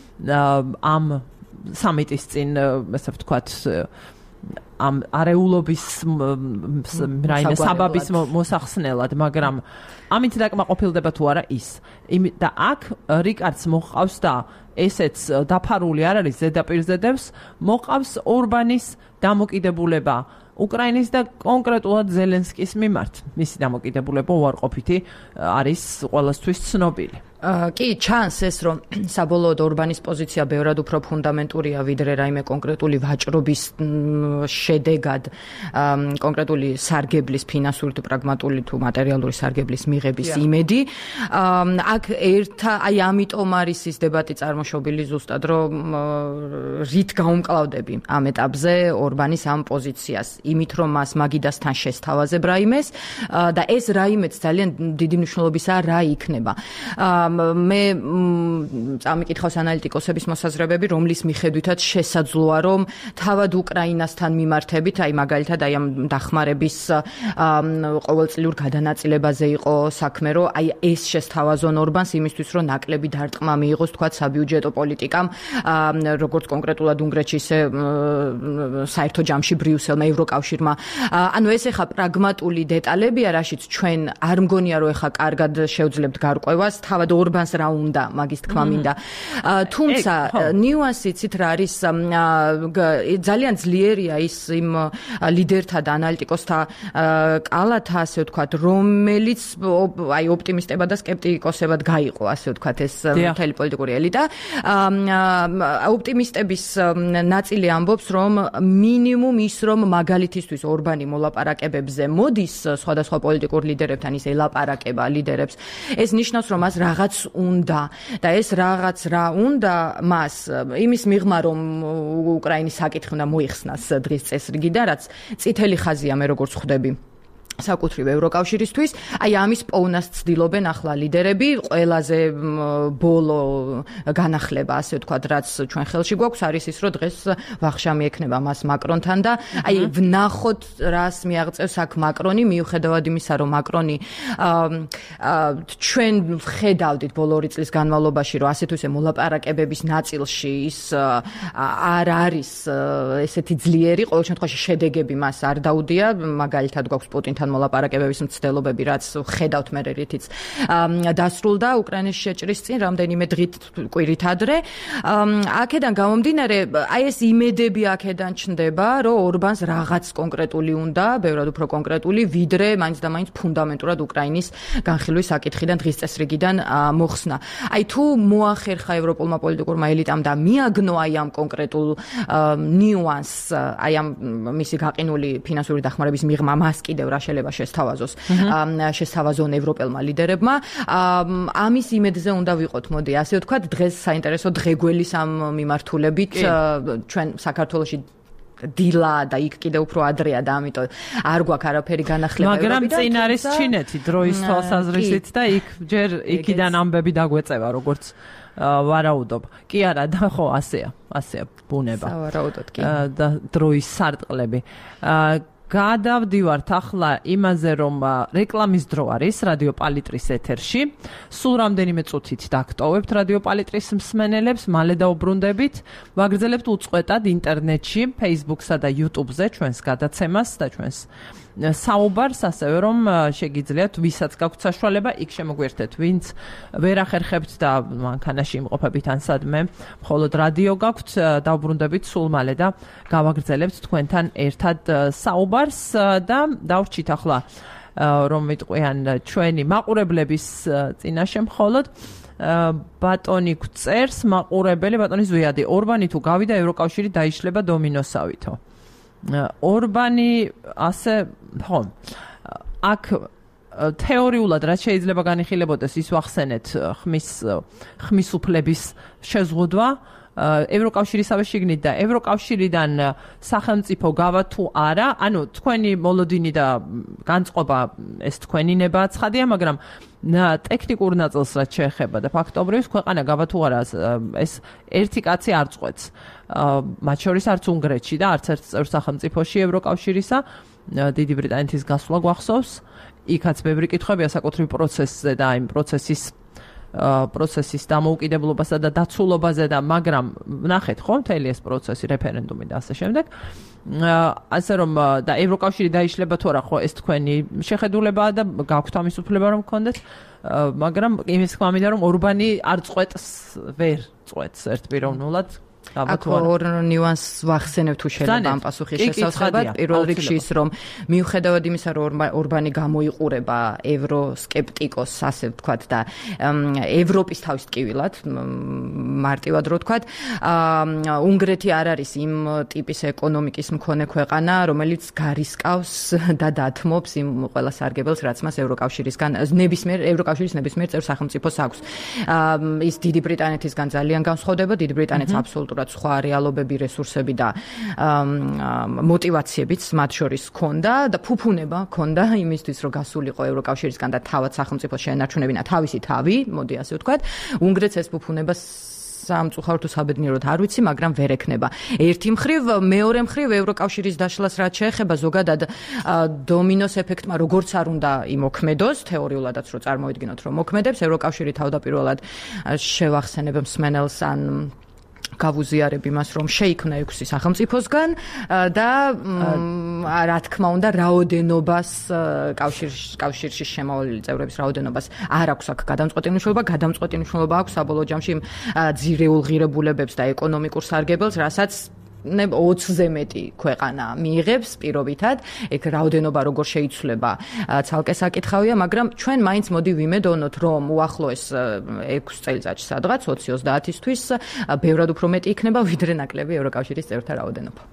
ამ სამიტის წინ ესე ვთქვათ ამ არეულობის რაიმე საბაბის მოსახსნელად მაგრამ ამით დაკმაყოფილდება თუ არა ის და აქ რიკარდს მოყავს და ესეც დაფარული არ არის ზედაპირზე დევს მოყავს ორბანის დამოკიდებულება უკრაინის და კონკრეტულად ზელენსკის მიმართ მისი დამოკიდებულება უარყოფითი არის ყველასთვის ცნობილი. კი, ჩანს ეს რომ საბოლოოდ ორბანის პოზიცია ბევრად უფრო ფუნდამენტურია ვიდრე რაიმე კონკრეტული ვაჭრობის შედეგად კონკრეტული სარგებლის ფინანსური თუ პრაგმატული თუ მატერიალური სარგებლის მიღების იმედი. აქ ერთა აი ამიტომ არის ის დებატი წარმოშობილი ზუსტად რომ რით გაუმკლავდები ამ ეტაპზე ორბანის ამ პოზიციას იმით რომ მას მაგიდასთან შესთავაზებ რაიმეს და ეს რაიმეც ძალიან დიდი მნიშვნელობისაა რა იქნება. მე წამიკითხავს ანალიტიკოსების მოსაზრებები, რომლის მიხედვითაც შესაძლოა, რომ თავად უკრაინასთან მიმართებით, აი მაგალითად აი ამ დახმარების ყოველწლიურ გადანაწილებაზე იყო საქმე, რომ აი ეს შესთავაზონ ორბანს იმისთვის, რომ ნაკლები დარტყმა მიიღოს, თქვათ, საბიუჯეტო პოლიტიკამ, როგორც კონკრეტულად უნგრეთში, ისე საერთო ჯამში ბრიუსელმა, ევროკავშირმა. ანუ ეს ეხა პრაგმატული დეტალებია, რაშიც ჩვენ არ მგონია, რომ ეხა კარგად შევძლებთ გარკვევას, თავად ორბანს რა უნდა მაგის თქმა მინდა. თუმცა ნიუანსი ცით რა არის ძალიან ძლიერია ის იმ ლიდერთა და ანალიტიკოსთა კალათა ასე ვთქვათ, რომელიც აი ოპტიმისტებად და სკეპტიკოსებად გაიყო ასე ვთქვათ ეს მთელი პოლიტიკური ელიტა. ოპტიმისტების ნაწილი ამბობს, რომ მინიმუმ ის რომ მაგალითისთვის ორბანი მოლაპარაკებებზე მოდის სხვადასხვა პოლიტიკურ ლიდერებთან ის ელაპარაკება ლიდერებს. ეს ნიშნავს, რომ მას რაღაც უნდა და ეს რაღაც რა უნდა მას იმის მიღმა რომ უკრაინის საკითხი უნდა მოიხსნას დღის წესრიგიდან რაც წითელი ხაზია მე როგორც ხვდები საკუთრივ ევროკავშირისთვის, აი ამის პოვნას ცდილობენ ახლა ლიდერები, ყველაზე ბოლო განახლება, ასე ვთქვათ, რაც ჩვენ ხელში გვაქვს, არის ის, რომ დღეს ვახშამი ექნება მას მაკრონთან და აი ვნახოთ, რას მიაღწევს აქ მაკრონი, მიუხედავად იმისა, რომ მაკრონი ჩვენ ვხედავდით ბოლო ორი წლის განმავლობაში, რომ ასე თუ ისე მოლაპარაკებების ნაწილში ის არ არის ესეთი ძლიერი, ყოველ შემთხვევაში შედეგები მას არ დაუდია, მაგალითად გვაქვს პუტინთან მოლაპარაკებების მცდელობები, რაც ხედავთ მე რითიც დასრულდა უკრაინის შეჭრის წინ რამდენიმე დღით კვირით ადრე. აქედან გამომდინარე, აი ეს იმედები აქედან ჩნდება, რომ ორბანს რაღაც კონკრეტული უნდა, ბევრად უფრო კონკრეტული, ვიდრე მაინც და მაინც ფუნდამენტურად უკრაინის განხილვის საკითხიდან დღის წესრიგიდან მოხსნა. აი თუ მოახერხა ევროპულმა პოლიტიკურმა ელიტამ და მიაგნო აი ამ კონკრეტულ ნიუანსს, აი ამ მისი გაყინული ფინანსური დახმარების მიღმა მას კიდევ რა შეიძლება შესთავაზოს შესთავაზონ ევროპელმა ლიდერებმა ამის იმედზე უნდა ვიყოთ მოდი ასე ვთქვათ დღეს საინტერესო დღეგველის ამ მიმართულებით ჩვენ საქართველოში დილა და იქ კიდე უფრო ადრეა და ამიტომ არ გვაქვს არაფერი განახლება მაგრამ წინ არის ჩინეთი დროის თვალსაზრისით და იქ ჯერ იქიდან ამბები დაგვეწევა როგორც ვარაუდობ. კი არა და ხო ასეა, ასეა ბუნება. სავარაუდოდ კი. და დროის სარტყლები. გადავდივართ ახლა იმაზე, რომ რეკლამის დრო არის რადიო პალიტრის ეთერში. სულ რამდენიმე წუთით დაგტოვებთ რადიო პალიტრის მსმენელებს, მალე დაუბრუნდებით. ვაგრძელებთ უწყვეტად ინტერნეტში, Facebook-სა და YouTube-ზე ჩვენს გადაცემას და ჩვენს საუბარს, ასევე რომ შეგიძლიათ ვისაც გაქვთ საშუალება, იქ შემოგვერთეთ, ვინც ვერ ახერხებთ და მანქანაში იმყოფებით ან სადმე, მხოლოდ რადიო გაქვთ, დაუბრუნდებით სულ მალე და გავაგრძელებთ თქვენთან ერთად საუბარს და დავრჩით ახლა რომ ვიტყვიან ჩვენი მაყურებლების წინაშე მხოლოდ ბატონი გწერს, მაყურებელი ბატონი ზვიადი, ორბანი თუ გავიდა ევროკავშირი დაიშლება დომინოსავითო. ორბანი ასე ხო აქ თეორიულად რაც შეიძლება განიხილებოდეს ის ვახსენეთ ხმის ხმის უფლების შეზღუდვა ევროკავშირისავე შიგნით და ევროკავშირიდან სახელმწიფო გავა თუ არა, ანუ თქვენი მოლოდინი და განწყობა ეს თქვენი ნება ცხადია, მაგრამ ტექნიკურ ნაწილს რაც შეეხება და ფაქტობრივად ქვეყანა გავა თუ არა ეს ერთი კაცი არ წყვეტს. მათ შორის არც უნგრეთში და არც ერთ წევრ სახელმწიფოში ევროკავშირისა დიდი ბრიტანეთის გასვლა გვახსოვს. იქაც ბევრი კითხვებია საკუთრივ პროცესზე და იმ პროცესის პროცესის დამოუკიდებლობასა და დაცულობაზე და მაგრამ ნახეთ ხო მთელი ეს პროცესი რეფერენდუმი და ასე შემდეგ. ასე რომ და ევროკავშირი დაიშლება თუ არა ხო ეს თქვენი შეხედულებაა და გაქვთ ამის უფლება რომ გქონდეთ, მაგრამ იმის თქმა მინდა რომ ორბანი არ წყვეტს, ვერ წყვეტს ერთპიროვნულად. აქ ორ ნიუანსს ვახსენებ თუ შეიძლება ამ პასუხის შესაძლებლად. პირველ რიგში ის რომ მიუხედავად იმისა რომ ორბანი გამოიყურება ევროსკეპტიკოს ასე ვთქვათ და ევროპის თავის ტკივილად მარტივად რო ვთქვათ, უნგრეთი არ არის იმ ტიპის ეკონომიკის მქონე ქვეყანა, რომელიც გარისკავს და დათმობს იმ ყველა სარგებელს, რაც მას ევროკავშირისგან ნებისმიერ ევროკავშირის ნებისმიერ წევრ სახელმწიფოს აქვს. ის დიდი ბრიტანეთისგან ძალიან განსხვავდება, დიდი ბრიტანეთს აბსოლუტურად სხვა რეალობები, რესურსები და მოტივაციებიც მათ შორის ჰქონდა და ფუფუნება ჰქონდა იმისთვის, რომ გასულიყო ევროკავშირისგან და თავად სახელმწიფოს შეენარჩუნებინა თავისი თავი, მოდი ასე ვთქვათ. უნგრეთს ეს ფუფუნება სამწუხაროდ თუ საბედნიეროდ არ ვიცი, მაგრამ ვერ ექნება. ერთი მხრივ, მეორე მხრივ ევროკავშირის დაშლას რაც შეეხება ზოგადად დომინოს ეფექტმა როგორც არ უნდა იმოქმედოს, თეორიულადაც რო წარმოვიდგინოთ, რომ მოქმედებს, ევროკავშირი თავდაპირველად შევახსენებ მსმენელს ან გავუზიარებ იმას, რომ შეიქმნა ექვსი სახელმწიფოსგან და რა თქმა უნდა რაოდენობას კავშირში კავშირში შემოვლილი წევრების რაოდენობას არ აქვს აქ გადამწყვეტი მნიშვნელობა, გადამწყვეტი მნიშვნელობა აქვს საბოლოო ჯამში ძირეულ ღირებულებებს და ეკონომიკურ სარგებელს, რასაც ოცზე მეტი ქვეყანა მიიღებს პირობითად, ეგ რაოდენობა როგორ შეიცვლება ცალკე საკითხავია, მაგრამ ჩვენ მაინც მოდი ვიმედოვნოთ, რომ უახლოეს ექვს წელიწადში სადღაც ოცი ოცდაათისთვის ბევრად უფრო მეტი იქნება, ვიდრე ნაკლები ევროკავშირის წევრთა რაოდენობა.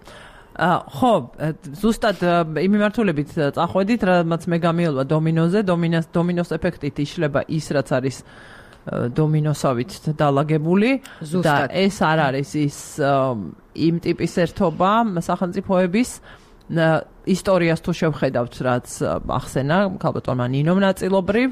ხო, ზუსტად იმ მიმართულებით წახვედით, რამაც მე გამიელვა დომინოზე, დომინოს დომინოს ეფექტით იშლება ის, რაც არის დომინოსავით დალაგებული და ეს არ არის ის იმ ტიპის ერთობა სახელმწიფოების ისტორიას თუ შევხედავთ, რაც ახსენა ქალბატონმა ნინომ ნაწილობრივ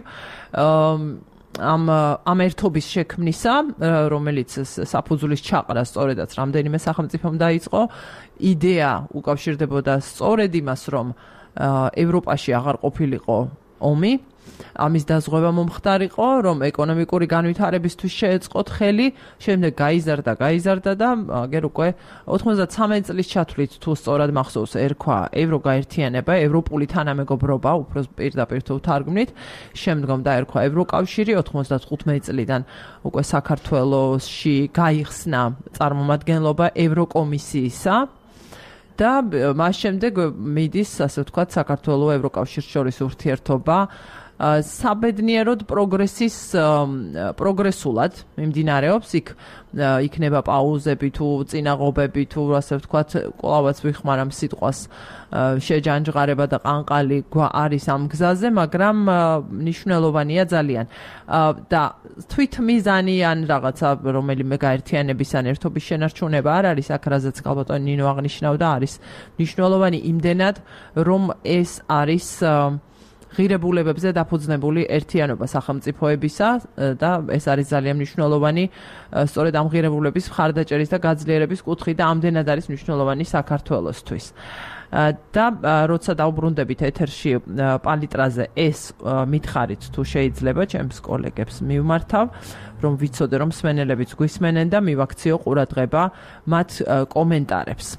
ამ ამ ერთობის შექმნისა, რომელიც საფუძვლის ჩაყრა სწორედაც რამდენიმე სახელმწიფომ დაიწყო, იდეა უკავშირდებოდა სწორედ იმას, რომ ევროპაში აღარ ყოფილიყო ომი, ამის დაზღვევა მომხდარიყო, რომ ეკონომიკური განვითარებისთვის შეეწყოთ ხელი, შემდეგ გაიზარდა, გაიზარდა და აგერ უკვე ოთხმოცდათრამეტ წლის ჩათვლით თუ სწორად მახსოვს ერქვა ევროგაერთიანება, ევროპული თანამეგობრობა, უფრო პირდაპირ თუ თარგმნით, შემდგომ დაერქვა ევროკავშირი, ოთხმოცდათხუთმეტი წლიდან უკვე საქართველოში გაიხსნა წარმომადგენლობა ევროკომისიისა და მას შემდეგ მიდის, ასე ვთქვათ, საქართველოს ევროკავშირს შორის ურთიერთობა საბედნიეროდ პროგრესის პროგრესულად მიმდინარეობს, იქ იქნება პაუზები თუ წინაღობები თუ ასე ვთქვათ, კვლავაც ვიხმარამ სიტყვას შეჯანჯღარება და ყანყალი არის ამ გზაზე, მაგრამ მნიშვნელოვანია ძალიან და თვითმიზანი ან რაღაცა რომელიმე გაერთიანების ან ერთობის შენარჩუნება არ არის აქ, რაზეც ქალბატონი ნინო აღნიშნავდა, არის მნიშვნელოვანი იმდენად, რომ ეს არის ღირებულებებზე დაფუძნებული ერთიანობა სახელმწიფოებისა და ეს არის ძალიან მნიშვნელოვანი სწორედ ამ ღირებულების მხარდაჭერის და გაძლიერების კუთხით და ამდენად არის მნიშვნელოვანი საქართველოსთვის. და როცა დავბრუნდებით ეთერში პალიტრაზე ეს მითხარით თუ შეიძლება ჩემს კოლეგებს მივმართავ რომ ვიცოდე რომ მსმენელებიც გვისმენენ და მივაქციო ყურადღება მათ კომენტარებს.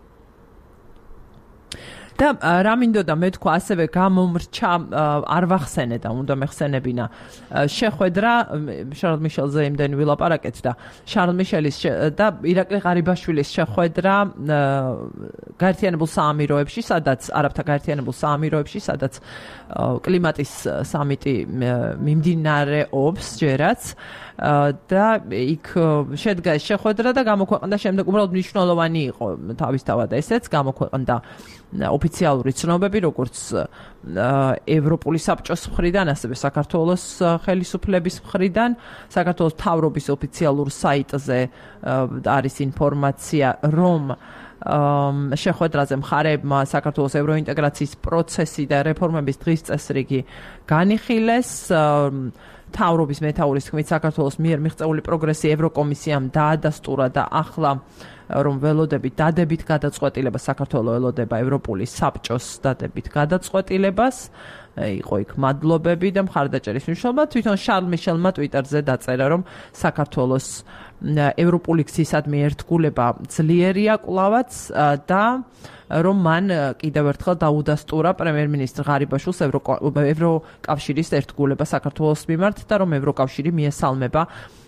და რა მინდოდა მე თქვა ასევე გამომრჩა არ ვახსენე და უნდა მეხსენებინა შეხვედრა შარლ მიშელზე იმდენ ვილაპარაკეთ და შარლ მიშელის და ირაკლი ღარიბაშვილის შეხვედრა გაერთიანებულ საამიროებში სადაც არაბთა გაერთიანებულ საამიროებში სადაც კლიმატის სამიტი მიმდინარეობს ჯერაც და იქ შედგა ეს შეხვედრა და გამოქვეყნდა შემდეგ უბრალოდ მნიშვნელოვანი იყო თავისთავად ესეც გამოქვეყნდა ოფიციალური ცნობები როგორც ევროპული საბჭოს მხრიდან ასევე საქართველოს ხელისუფლების მხრიდან საქართველოს მთავრობის ოფიციალურ საიტზე არის ინფორმაცია რომ შეხვედრაზე მხარეებმა საქართველოს ევროინტეგრაციის პროცესი და რეფორმების დღის წესრიგი განიხილეს მთავრობის მეთაურის თქმით საქართველოს მიერ მიღწეული პროგრესი ევროკომისიამ დაადასტურა და ახლა რომ ველოდებით დადებით გადაწყვეტილებას საქართველოს ველოდება ევროპული საბჭოს დადებით გადაწყვეტილებას იყო იქ მადლობები და მხარდაჭერის მნიშვნელობა თვითონ შარლ მიშელმა ტვიტერზე დაწერა რომ საქართველოს ევროპული გზისადმი ერთგულება ძლიერია კვლავაც და რომ მან კიდევ ერთხელ დაუდასტურა პრემიერ-მინისტრ ღარიბაშვილს ევროკავშირის ერთგულება საქართველოს მიმართ და რომ ევროკავშირი მიესალმება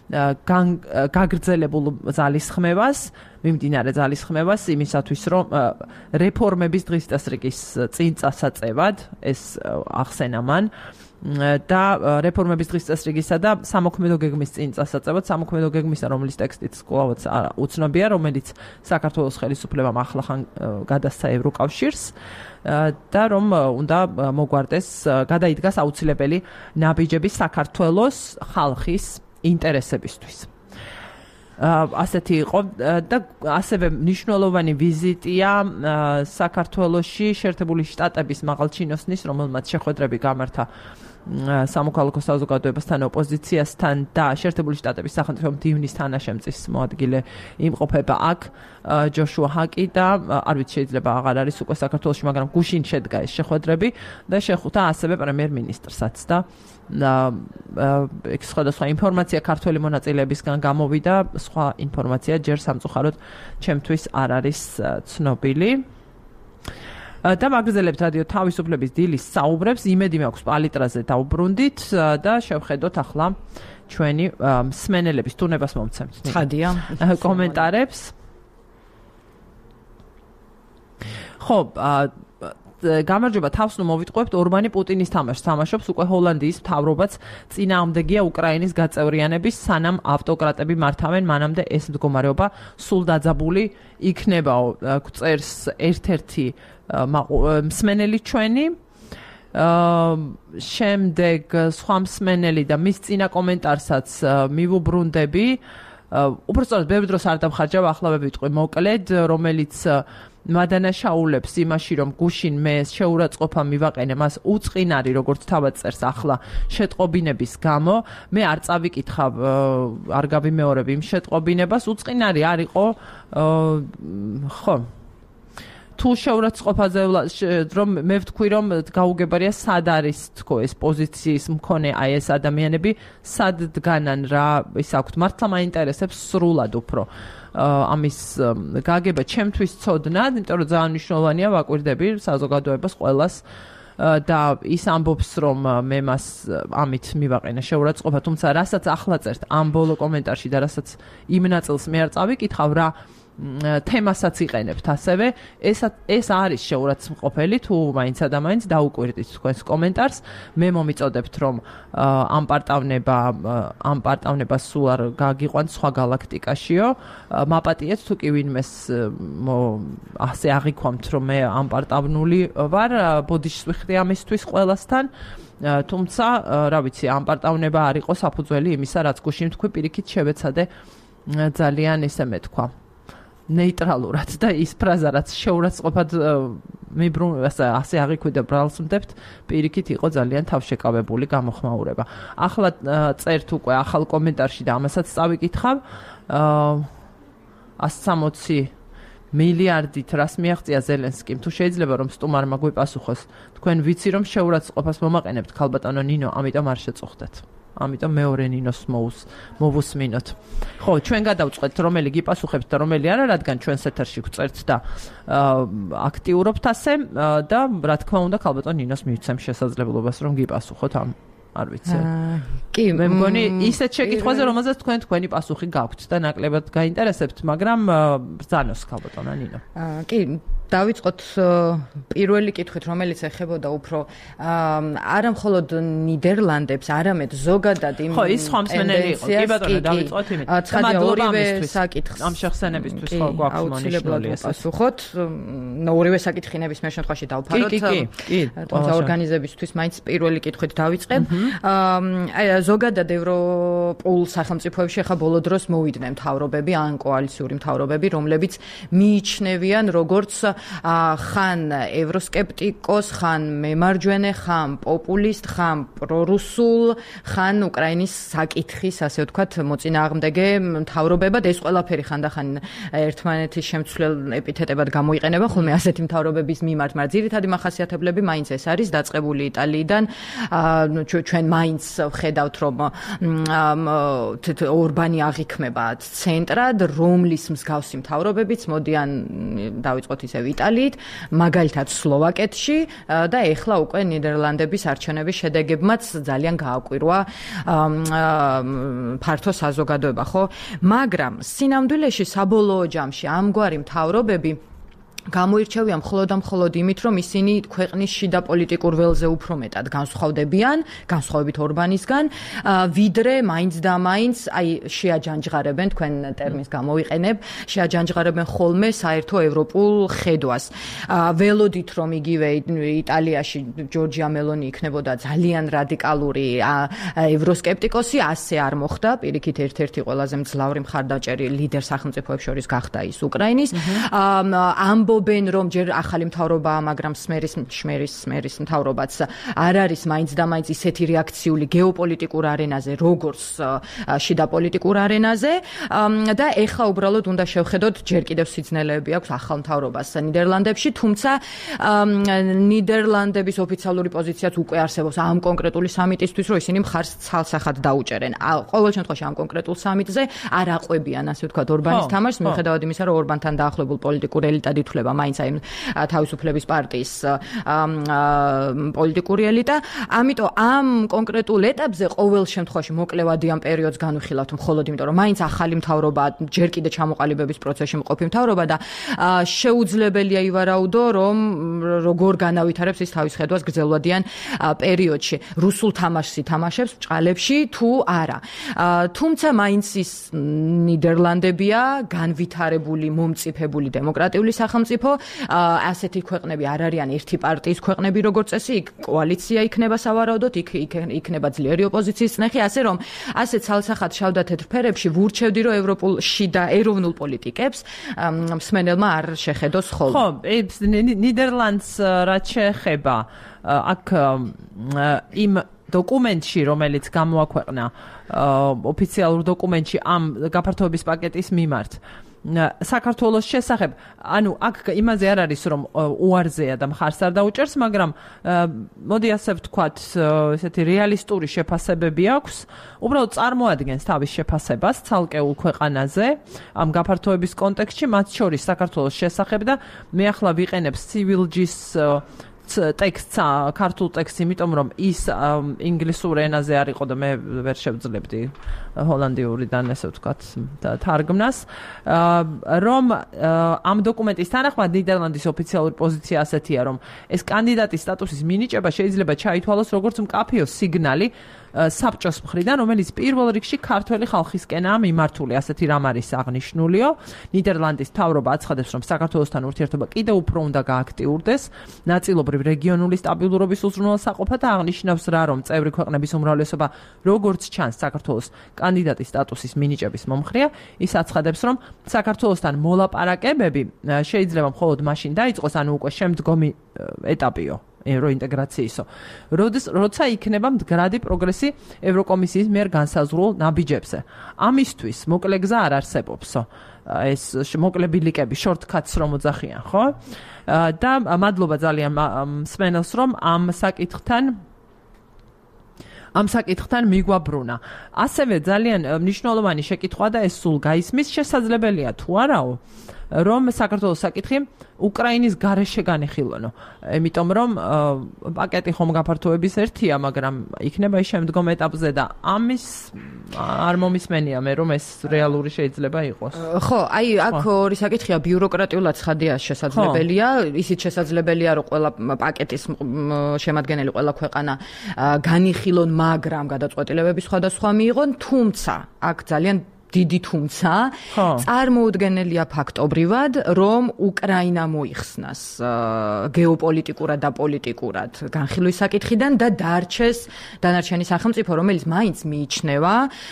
გაგრძელებულ ძალისხმევას, მიმდინარე ძალისხმევას იმისათვის, რომ რეფორმების დღის წესრიგის წინ წასაწევად ეს ახსენა მან და რეფორმების დღის წესრიგისა და სამოქმედო გეგმის წინ წასაწევად, სამოქმედო გეგმისა, რომლის ტექსტიც კვლავაც უცნობია, რომელიც საქართველოს ხელისუფლებამ ახლახან გადასცა ევროკავშირს და რომ უნდა მოგვარდეს, გადაიდგას აუცილებელი ნაბიჯები საქართველოს ხალხის ინტერესებისთვის. ასეთი იყო და ასევე მნიშვნელოვანი ვიზიტია საქართველოში შეერთებული შტატების მაღალჩინოსნის, რომელმაც შეხვედრები გამართა სამოქალაქო საზოგადოებასთან, ოპოზიციასთან და შეერთებული შტატების სახელმწიფო მდივნის თანაშემწის მოადგილე იმყოფება აქ ჯოშუა ჰაკი და არ ვიცი შეიძლება აღარ არის უკვე საქართველოში, მაგრამ გუშინ შედგა ეს შეხვედრები და შეხვდა ასევე პრემიერ-მინისტრსაც და ეს სხვადასხვა ინფორმაცია ქართველი მონაწილეებისგან გამოვიდა, სხვა ინფორმაცია ჯერ სამწუხაროდ ჩემთვის არ არის ცნობილი. და მაგრძელებთ რადიო თავისუფლების დილის საუბრებს, იმედი მაქვს პალიტრაზე დავბრუნდით და შევხედოთ ახლა ჩვენი მსმენელების თუნებას მომცემთ. ხადია კომენტარებს. ხო, გამარჯობა თავს ნუ მოვიტყუებთ ორბანი პუტინის თამაშს თამაშობს უკვე ჰოლანდიის მთავრობაც წინააღმდეგია უკრაინის გაწევრიანების სანამ ავტოკრატები მართავენ მანამდე ეს მდგომარეობა სულ დაძაბული იქნებაო წერს ერთ-ერთი მსმენელი ჩვენი შემდეგ სხვა მსმენელი და მის წინა კომენტარსაც მივუბრუნდები უბრალოდ ბევრ დროს არ დამხარჯავ ახლა ვიტყვი მოკლედ რომელიც მადანაშაულებს იმაში რომ გუშინ მე შეურაცხყოფა მივაყენე მას უწყინარი როგორც თავად წერს ახლა შეტყობინების გამო მე არ წავიკითხავ არ გავიმეორებ იმ შეტყობინებას უწყინარი არ იყო ხო თუ შეურაცხყოფაზე რომ მე ვთქვი რომ გაუგებარია სად არის თქო ეს პოზიციის მქონე აი ეს ადამიანები სად დგანან რა ის აქვთ მართლა მაინტერესებს სრულად უფრო ამის გაგება ჩემთვის ცოდნად, იმიტომ რომ ძალიან მნიშვნელოვანია ვაკვირდები საზოგადოებას ყველას და ის ამბობს რომ მე მას ამით მივაყენე შეურაცხყოფა, თუმცა რასაც ახლა წერთ ამ ბოლო კომენტარში და რასაც იმ ნაწილს მე არ წავიკითხავ რა თემასაც იყენებთ ასევე ეს ეს არის შეურაცხმყოფელი თუ მაინც და მაინც დაუკვირდით თქვენს კომენტარს მე მომიწოდებთ რომ ამ პარტავნება ამ პარტავნებას სულ არ გაგიყვანთ სხვა გალაქტიკაშიო მაპატიეთ თუ კი ვინმეს ასე აღიქვამთ რომ მე ამ პარტავნული ვარ ბოდიშს ვიხდი ამისთვის ყველასთან თუმცა რა ვიცი ამ პარტავნება არ იყო საფუძველი იმისა რაც გუშინ თქვი პირიქით შევეცადე ძალიან ისე მეთქვა ნეიტრალურად და ის ფრაზა რაც შეურაცხყოფად მიბრუნ ასე აღიქვიდა ბრალსმდებთ, პირიქით იყო ძალიან თავშეკავებული გამოხმაურება. ახლა წერთ უკვე ახალ კომენტარში და ამასაც წავიკითხავ. ასი სამოცი მილიარდით რას მიაღწია ზელენსკიმ? თუ შეიძლება რომ სტუმარმა გვიპასუხოს, თქვენ ვიცი რომ შეურაცხყოფას მომაყენებთ ქალბატონო ნინო, ამიტომ არ შეწუხდეთ. ამიტომ მეორე ნინოს მოუს მოვუსმინოთ. ხო, ჩვენ გადავწყვეტთ რომელი გიპასუხებთ და რომელი არა, რადგან ჩვენს ეთერში გვწერთ და აქტიურობთ ასე და რა თქმა უნდა ქალბატონ ნინოს მივცემ შესაძლებლობას რომ გიპასუხოთ ამ არ ვიცი. კი, მე მგონი ისეთ შეკითხვაზე რომელზეც თქვენ თქვენი პასუხი გაქვთ და ნაკლებად გაინტერესებთ, მაგრამ ბრძანოს ქალბატონო ნინო. კი, დავიწყოთ პირველი კითხვით, რომელიც ეხებოდა უფრო არა მხოლოდ ნიდერლანდებს, არამედ ზოგადად იმ ხო, ის სხვა მსმენელი იყო. კი ბატონო, დავიწყოთ იმით. ცხადია ორივე საკითხს ამ შეხსენებისთვის ხო გვაქვს მონიშნული ეს. პასუხოთ, ორივე საკითხი ნებისმიერ შემთხვევაში დავფაროთ. კი, კი, კი. თუმცა ორგანიზებისთვის მაინც პირველი კითხვით დავიწყებ. აი ზოგადად ევროპულ სახელმწიფოებში ხა ბოლო დროს მოვიდნენ მთავრობები, ან კოალიციური მთავრობები, რომლებიც მიიჩნევიან როგორც ხან ევროსკეპტიკოს, ხან მემარჯვენე, ხან პოპულისტ, ხან პრორუსულ, ხან უკრაინის საკითხის, ასე ვთქვათ, მოწინააღმდეგე მთავრობებად. ეს ყველაფერი ხანდახან ერთმანეთის შემცვლელ ეპითეტებად გამოიყენება ხოლმე ასეთი მთავრობების მიმართ, მაგრამ ძირითადი მახასიათებლები მაინც ეს არის დაწყებული იტალიიდან. ჩვენ მაინც ვხედავთ, რომ ორბანი აღიქმება ცენტრად, რომლის მსგავსი მთავრობებიც მოდიან დავიწყოთ ისევ იტალიით, მაგალითად სლოვაკეთში და ეხლა უკვე ნიდერლანდების არჩევნების შედეგებმაც ძალიან გააკვირვა ფართო საზოგადოება, ხო? მაგრამ სინამდვილეში საბოლოო ჯამში ამგვარი მთავრობები გამოირჩევიან მხოლოდ და მხოლოდ იმით, რომ ისინი ქვეყნის შიდა პოლიტიკურ ველზე უფრო მეტად განსხვავდებიან, განსხვავებით ორბანისგან, ვიდრე მაინც და მაინც აი შეაჯანჯღარებენ, თქვენ ტერმინს გამოვიყენებ, შეაჯანჯღარებენ ხოლმე საერთო ევროპულ ხედვას. ველოდით რომ იგივე იტალიაში ჯორჯია მელონი იქნებოდა ძალიან რადიკალური ევროსკეპტიკოსი, ასე არ მოხდა. პირიქით ერთ-ერთი ყველაზე მძლავრი მხარდაჭერი ლიდერ სახელმწიფოებს შორის გახდა ის უკრაინის. ამბობენ რომ ჯერ ახალი მთავრობაა, მაგრამ სმერის შმერის სმერის მთავრობაც არ არის მაინც და მაინც ისეთი რეაქციული გეოპოლიტიკურ არენაზე, როგორც შიდა პოლიტიკურ არენაზე და ეხლა უბრალოდ უნდა შევხედოთ, ჯერ კიდევ სიძნელეები აქვს ახალ მთავრობას ნიდერლანდებში, თუმცა ნიდერლანდების ოფიციალური პოზიციაც უკვე არსებობს ამ კონკრეტული სამიტისთვის, რომ ისინი მხარს ცალსახად დაუჭერენ. ყოველ შემთხვევაში ამ კონკრეტულ სამიტზე არ აყვებიან, ასე ვთქვათ, ორბანის თამაშს, მიუხედავად იმისა, რომ ორბანთან დაახლოებულ პოლიტიკურ ელიტად ითვლება მაინც აი თავისუფლების პარტიის პოლიტიკური ელიტა. ამიტომ ამ კონკრეტულ ეტაპზე ყოველ შემთხვევაში მოკლევადიან პერიოდს განვიხილავთ მხოლოდ იმიტომ, რომ მაინც ახალი მთავრობა, ჯერ კიდე ჩამოყალიბების პროცესში მყოფი მთავრობა და შეუძლებელია ივარაუდო, რომ როგორ განავითარებს ის თავის ხედვას გრძელვადიან პერიოდში. რუსულ თამაშს ითამაშებს ბჭყალებში თუ არა. თუმცა მაინც ის ნიდერლანდებია განვითარებული, მომწიფებული დემოკრატიული სახელმწიფო, ასეთი ქვეყნები არ არიან ერთი პარტიის ქვეყნები, როგორც წესი, იქ კოალიცია იქნება სავარაუდოდ, იქ იქნება ძლიერი ოპოზიციის წნეხი, ასე რომ ასე ცალსახად შავ-და-თეთრ ფერებში ვურჩევდი, რომ ევროპულში და ეროვნულ პოლიტიკებს მსმენელმა არ შეხედოს ხოლმე. ხო, ნიდერლანდს რაც შეეხება, აქ იმ დოკუმენტში, რომელიც გამოაქვეყნა ოფიციალურ დოკუმენტში ამ გაფართოების პაკეტის მიმართ, საქართველოს შესახებ, ანუ აქ იმაზე არ არის, რომ უარზეა და მხარს არ დაუჭერს, მაგრამ მოდი ასე ვთქვათ, ესეთი რეალისტური შეფასებები აქვს, უბრალოდ წარმოადგენს თავის შეფასებას ცალკეულ ქვეყანაზე ამ გაფართოების კონტექსტში, მათ შორის საქართველოს შესახებ და მე ახლა ვიყენებ civilgis ტექსტს, ქართულ ტექსტს, იმიტომ რომ ის ინგლისურ ენაზე არ იყო და მე ვერ შევძლებდი ჰოლანდიურიდან, ესე ვთქვათ, თარგმნას, რომ ამ დოკუმენტის თანახმად ნიდერლანდის ოფიციალური პოზიცია ასეთია, რომ ეს კანდიდატის სტატუსის მინიჭება შეიძლება ჩაითვალოს როგორც მკაფიო სიგნალი საბჭოს მხრიდან, რომელიც პირველ რიგში ქართველი ხალხისკენაა მიმართული, ასეთი რამ არის აღნიშნულიო. ნიდერლანდის მთავრობა აცხადებს, რომ საქართველოსთან ურთიერთობა კიდევ უფრო უნდა გააქტიურდეს, ნაწილობრივ რეგიონული სტაბილურობის უზრუნველსაყოფა და აღნიშნავს რა, რომ წევრი ქვეყნების უმრავლესობა როგორც ჩანს საქართველოს კანდიდატის სტატუსის მინიჭების მომხრეა. ის აცხადებს, რომ საქართველოსთან მოლაპარაკებები შეიძლება მხოლოდ მაშინ დაიწყოს, ანუ უკვე შემდგომი ეტაპიო ევროინტეგრაციისო. როცა იქნება მდგრადი პროგრესი ევროკომისიის მიერ განსაზღვრულ ნაბიჯებზე. ამისთვის მოკლე გზა არ არსებობსო. ეს მოკლე ბილიკები, shortcuts რომ ოძახიან, ხო? და მადლობა ძალიან მსმენელს, რომ ამ საკითხთან ამ საკითხთან მიგვაბრუნა. ასევე ძალიან მნიშვნელოვანი შეკითხვა და ეს სულ გაისმის, შესაძლებელია თუ არაო, რომ საქართველოს საკითხი უკრაინის გარეშე განეხილონო. იმიტომ რომ პაკეტი ხომ გაფართოების ერთია, მაგრამ იქნება ის შემდგომ ეტაპზე და ამის არ მომისმენია მე, რომ ეს რეალური შეიძლება იყოს. ხო, აი აქ ორი საკითხია, ბიუროკრატიულად ცხადია შესაძლებელია, ისიც შესაძლებელია, რომ ყველა პაკეტის შემადგენელი ყველა ქვეყანა განიხილონ, მაგრამ გადაწყვეტილებები სხვადასხვა მიიღონ, თუმცა აქ ძალიან დიდი თუმცა წარმოუდგენელია ფაქტობრივად, რომ უკრაინა მოიხსნას გეოპოლიტიკურად და პოლიტიკურად განხილვის საკითხიდან და დარჩეს დანარჩენი სახელმწიფო, რომელიც მაინც მიიჩნევა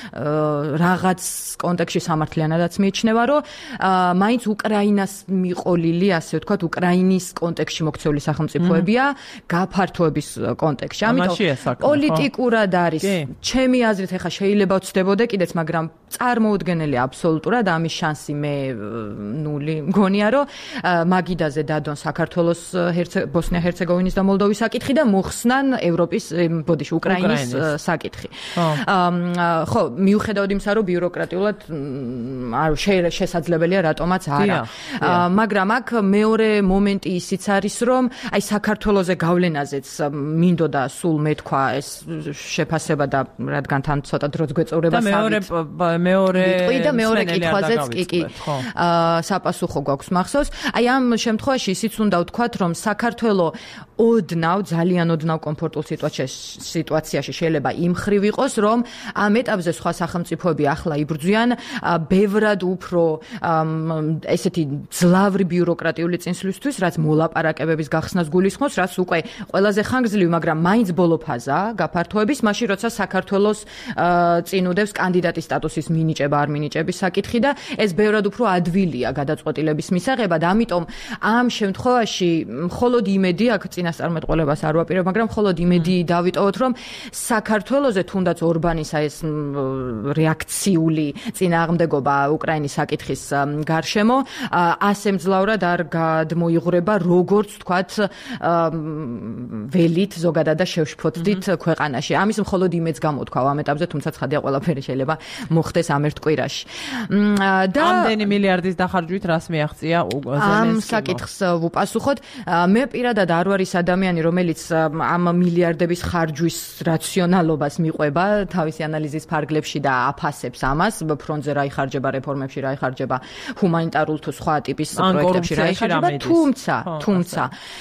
რაღაც კონტექსტში სამართლიანადაც მიიჩნევა, რომ მაინც უკრაინას მიყოლილი, ასე ვთქვათ, უკრაინის კონტექსტში მოქცეული სახელმწიფოებია გაფართოების კონტექსტში. ამიტომ პოლიტიკურად არის, ჩემი აზრით, ეხა შეიძლება ვცდებოდე კიდეც, მაგრამ წარმოუდგენელი აბსოლუტურად ამის შანსი მე ნული მგონია, რომ მაგიდაზე დადონ საქართველოს ბოსნია-ჰერცეგოვინის და მოლდოვის საკითხი და მოხსნან ევროპის, ბოდიში, უკრაინის საკითხი. ხო, მიუხედავად იმისა, რომ ბიუროკრატიულად შესაძლებელია რატომაც არა. მაგრამ აქ მეორე მომენტი ისიც არის, რომ აი საქართველოზე გავლენაზეც მინდოდა სულ მეთქვა ეს შეფასება და რადგან თან ცოტა დროც გვეწევრება სამით. მეორე ვიტყვი და მეორე კითხვაზეც კი კი საპასუხო გვაქვს მახსოვს. აი ამ შემთხვევაში ისიც უნდა ვთქვათ, რომ საქართველო ოდნავ, ძალიან ოდნავ კომფორტულ სიტუაციაში შეიძლება იმ ხრივ იყოს, რომ ამ ეტაპზე სხვა სახელმწიფოები ახლა იბრძვიან ბევრად უფრო ესეთი ძლავრი ბიუროკრატიული წინსვლისთვის, რაც მოლაპარაკებების გახსნას გულისხმობს, რაც უკვე ყველაზე ხანგრძლივი, მაგრამ მაინც ბოლო ფაზაა გაფართოების, მაშინ როცა საქართველოს წინუდებს კანდიდატის სტატუსის მინიჭება არ მინიჭების საკითხი და ეს ბევრად უფრო ადვილია გადაწყვეტილების მისაღებად. ამიტომ ამ შემთხვევაში მხოლოდ იმედი აქ წინასწარმეტყველებას არ ვაპირებ, მაგრამ მხოლოდ იმედი დავიტოვოთ, რომ საქართველოზე თუნდაც ორბანის ეს რეაქციული წინააღმდეგობა უკრაინის საკითხის გარშემო ასე მძლავრად არ გადმოიღვრება, როგორც თქვათ ველით ზოგადად და შევშფოთდით ქვეყანაში. ამის მხოლოდ იმედს გამოთქვა ამ ეტაპზე, თუმცა ცხადია ყველაფერი შეიძლება მოხდეს ამ ერთ კვირაში. და ამდენი მილიარდის დახარჯვით რას მიაღწია ამ საკითხს ვუპასუხოთ. მე პირადად არ ვარ ის ადამიანი, რომელიც ამ მილიარდების ხარჯვის რაციონალობას მიყვება თავისი ანალიზის ფარგლებში და აფასებს ამას, ფრონტზე რა იხარჯება, რეფორმებში რა იხარჯება, ჰუმანიტარულ თუ სხვა ტიპის პროექტებში რა იხარჯება, თუმცა, თუმცა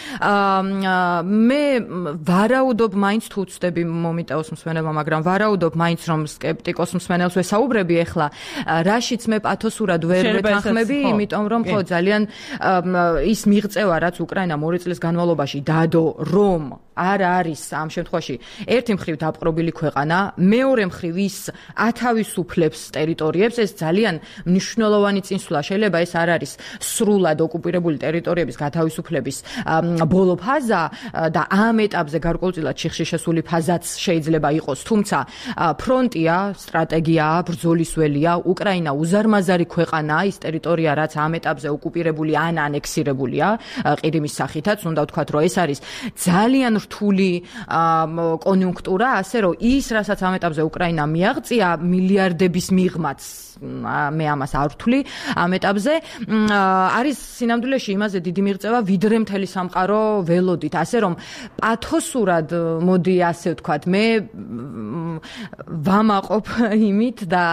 მე ვარაუდობ მაინც თუ ვწდები მომიტევოს მსმენელმა, მაგრამ ვარაუდობ მაინც რომ სკეპტიკოს მსმენელს ვესაუბრები ახლა, რაშიც მე პათოსურად ვერ ვეთანხმები, იმიტომ რომ ხო ძალიან ის მიღწევა, რაც უკრაინა ორი წლის განმავლობაში დადო, რომ არ არის ამ შემთხვევაში ერთი მხრივ დაპყრობილი ქვეყანა, მეორე მხრივ ის ათავისუფლებს ტერიტორიებს, ეს ძალიან მნიშვნელოვანი წინსვლა. შეიძლება ეს არ არის სრულად ოკუპირებული ტერიტორიების გათავისუფლების ბოლო ფაზა და ამ ეტაპზე გარკვეულწილად შიხში შესული ფაზაც შეიძლება იყოს, თუმცა ფრონტია, სტრატეგიაა, ბრძოლის ველია, უკრაინა უზარმაზარი ქვეყანაა, ის ტერიტორია, რაც ამ ეტაპზე ოკუპირებული ან ანექსირებულია ყირიმის სახითაც, უნდა ვთქვათ, რომ ეს არის ძალიან რთული კონიუნქტურა, ასე რომ ის, რასაც ამ ეტაპზე უკრაინა მიაღწია, მილიარდების მიღმაც მე ამას არ ვთვლი ამ ეტაპზე, არის სინამდვილეში იმაზე დიდი მიღწევა, ვიდრე მთელი სამყარო ველოდით, ასე რომ პათოსურად, მოდი ასე ვთქვათ, მე ვამაყობ იმით და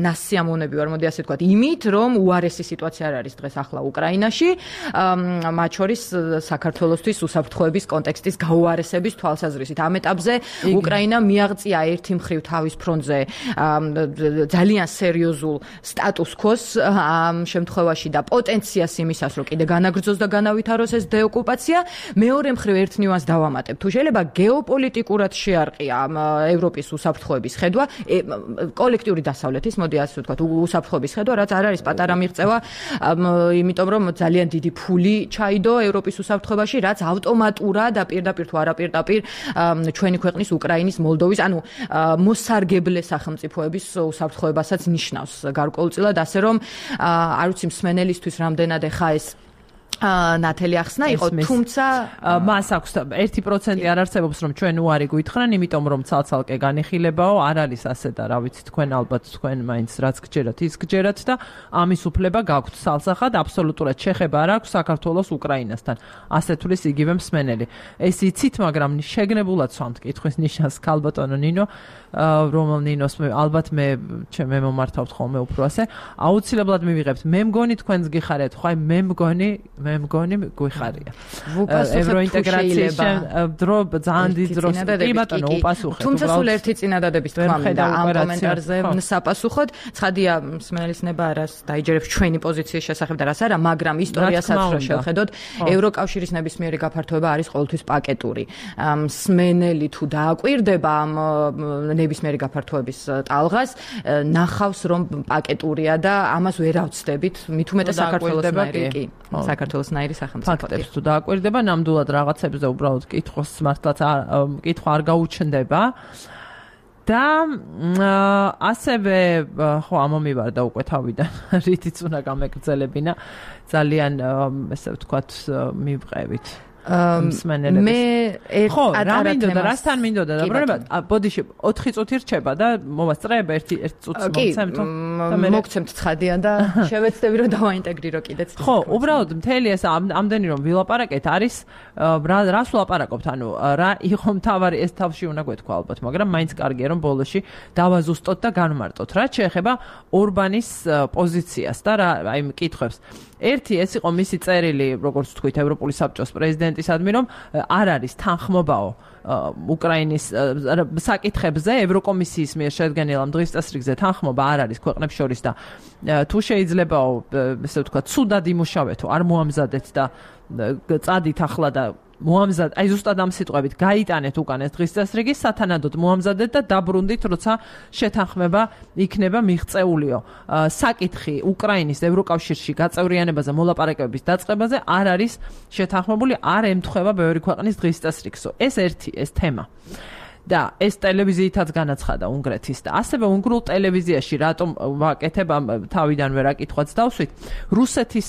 ნასიამოვნები ვარ, მოდი ასე ვთქვათ, იმით, რომ უარესი სიტუაცია არ არის დღეს ახლა უკრაინაში, მათ შორის საქართველოსთვის უსაფრთხოების კონტექსტის გაუარესების თვალსაზრისით. ამ ეტაპზე უკრაინა მიაღწია ერთი მხრივ თავის ფრონტზე ძალიან სერიოზულ სტატუს-კვოს ამ შემთხვევაში და პოტენციას იმისას, რომ კიდე განაგრძოს და განავითაროს ეს დეოკუპაცია. მეორე მხრივ ერთ ნიუანსს დავამატებ. თუ შეიძლება გეოპოლიტიკურად შეარყია ევროპის უსაფრთხოების ხედვა, კოლექტიური დასავლეთის, მოდი ასე ვთქვათ, უსაფრთხოების ხედვა, რაც არ არის პატარა მიღწევა, იმიტომ რომ ძალიან დიდი ფული ჩაიდო ევროპის უსაფრთხოებაში, რაც ავტომატურად და პირდაპირ თუ არაპირდაპირ ჩვენი ქვეყნის უკრაინის, მოლდოვის, ანუ მოსარგებლე სახელმწიფოების უსაფრთხოებასაც ნიშნავს გარკვეულწილად, ასე რომ არ ვიცი მსმენელისთვის რამდენად ეხა ეს ნათელი ახსნა იყო, თუმცა მას აქვს ერთი პროცენტი არ არსებობს, რომ ჩვენ უარი გვითხრან, იმიტომ რომ ცალ-ცალკე განეხილებაო, არ არის ასე და რა ვიცი, თქვენ ალბათ თქვენ მაინც რაც გჯერათ, ის გჯერათ და ამის უფლება გაქვთ სალსახად, აბსოლუტურად შეხება არ აქვს საქართველოს უკრაინასთან. ასე თulis იგივე მსმენელი. ეს იცით, მაგრამ შეგნებულად სვამთ კითხვის ნიშანს ქალბატონო ნინო, რომ ნინოს ალბათ მე მე მომართავთ ხოლმე უფრო ასე, აუცილებლად მივიღებთ. მე მგონი თქვენს გიხარეთ, ხო, მე მგონი მე მგონი გვიხარია. ევროინტეგრაციის დრო ძალიან დიდ დროს კი ბატონო უპასუხეთ. თუმცა სულ ერთი წინადადების თქვა მინდა ამ კომენტარზე საპასუხოდ. ცხადია მსმენელის ნება არას დაიჯერებს ჩვენი პოზიციის შესახებ და რას არა, მაგრამ ისტორიასაც რო შევხედოთ, ევროკავშირის ნებისმიერი გაფართოება არის ყოველთვის პაკეტური. მსმენელი თუ დააკვირდება ამ ნებისმიერი გაფართოების ტალღას, ნახავს რომ პაკეტურია და ამას ვერ ავწდებით, მით უმეტეს საქართველოსნაირი კი. საქართველოსნაირი სახელმწიფო. ფაქტებს თუ დააკვირდება, ნამდვილად რაღაცებზე უბრალოდ კითხოს მართლაც კითხვა არ გაუჩნდება. და ასევე ხო ამომივარდა უკვე თავიდან, რითიც უნდა გამეგრძელებინა, ძალიან ესე ვთქვათ, მივყევით. მსმენელების. მე ხო, რა მინდოდა, რასთან მინდოდა დაბრუნება? ბოდიში ოთხი წუთი რჩება და მოვასწრებ ერთი ერთი წუთს მოგცემთ და მე მოგცემთ ცხადიან და შევეცდები რომ დავაინტეგრირო კიდეც. ხო, უბრალოდ მთელი ეს ამდენი რომ ვილაპარაკეთ არის რას ვლაპარაკობთ, ანუ რა იყო მთავარი ეს თავში უნდა გვეთქვა ალბათ, მაგრამ მაინც კარგია რომ ბოლოში დავაზუსტოთ და განვმარტოთ. რაც შეეხება ორბანის პოზიციას და რა აი მკითხებს. ერთი ეს იყო მისი წერილი, როგორც თქვით, ევროპული საბჭოს პრეზიდენტისადმი, რომ არ არის თანხმობაო უკრაინის საკითხებზე, ევროკომისიის მიერ შედგენილ ამ დღის წესრიგზე თანხმობა არ არის ქვეყნებს შორის და თუ შეიძლებაო, ესე ვთქვათ, ცუდად იმუშავეთო, არ მოამზადეთ და წადით ახლა და მოამზად, აი ზუსტად ამ სიტყვებით გაიტანეთ უკან ეს დღის წესრიგი, სათანადოდ მოამზადეთ და დაბრუნდით, როცა შეთანხმება იქნება მიღწეულიო. საკითხი უკრაინის ევროკავშირში გაწევრიანებაზე, მოლაპარაკებების დაწყებაზე არ არის შეთანხმებული, არ ემთხვევა ბევრი ქვეყნის დღის წესრიგსო. ეს ერთი, ეს თემა. და ეს ტელევიზიითაც განაცხადა უნგრეთის და ასევე უნგრულ ტელევიზიაში რატომ ვაკეთებ ამ თავიდანვე რა კითხვაც დავსვით, რუსეთის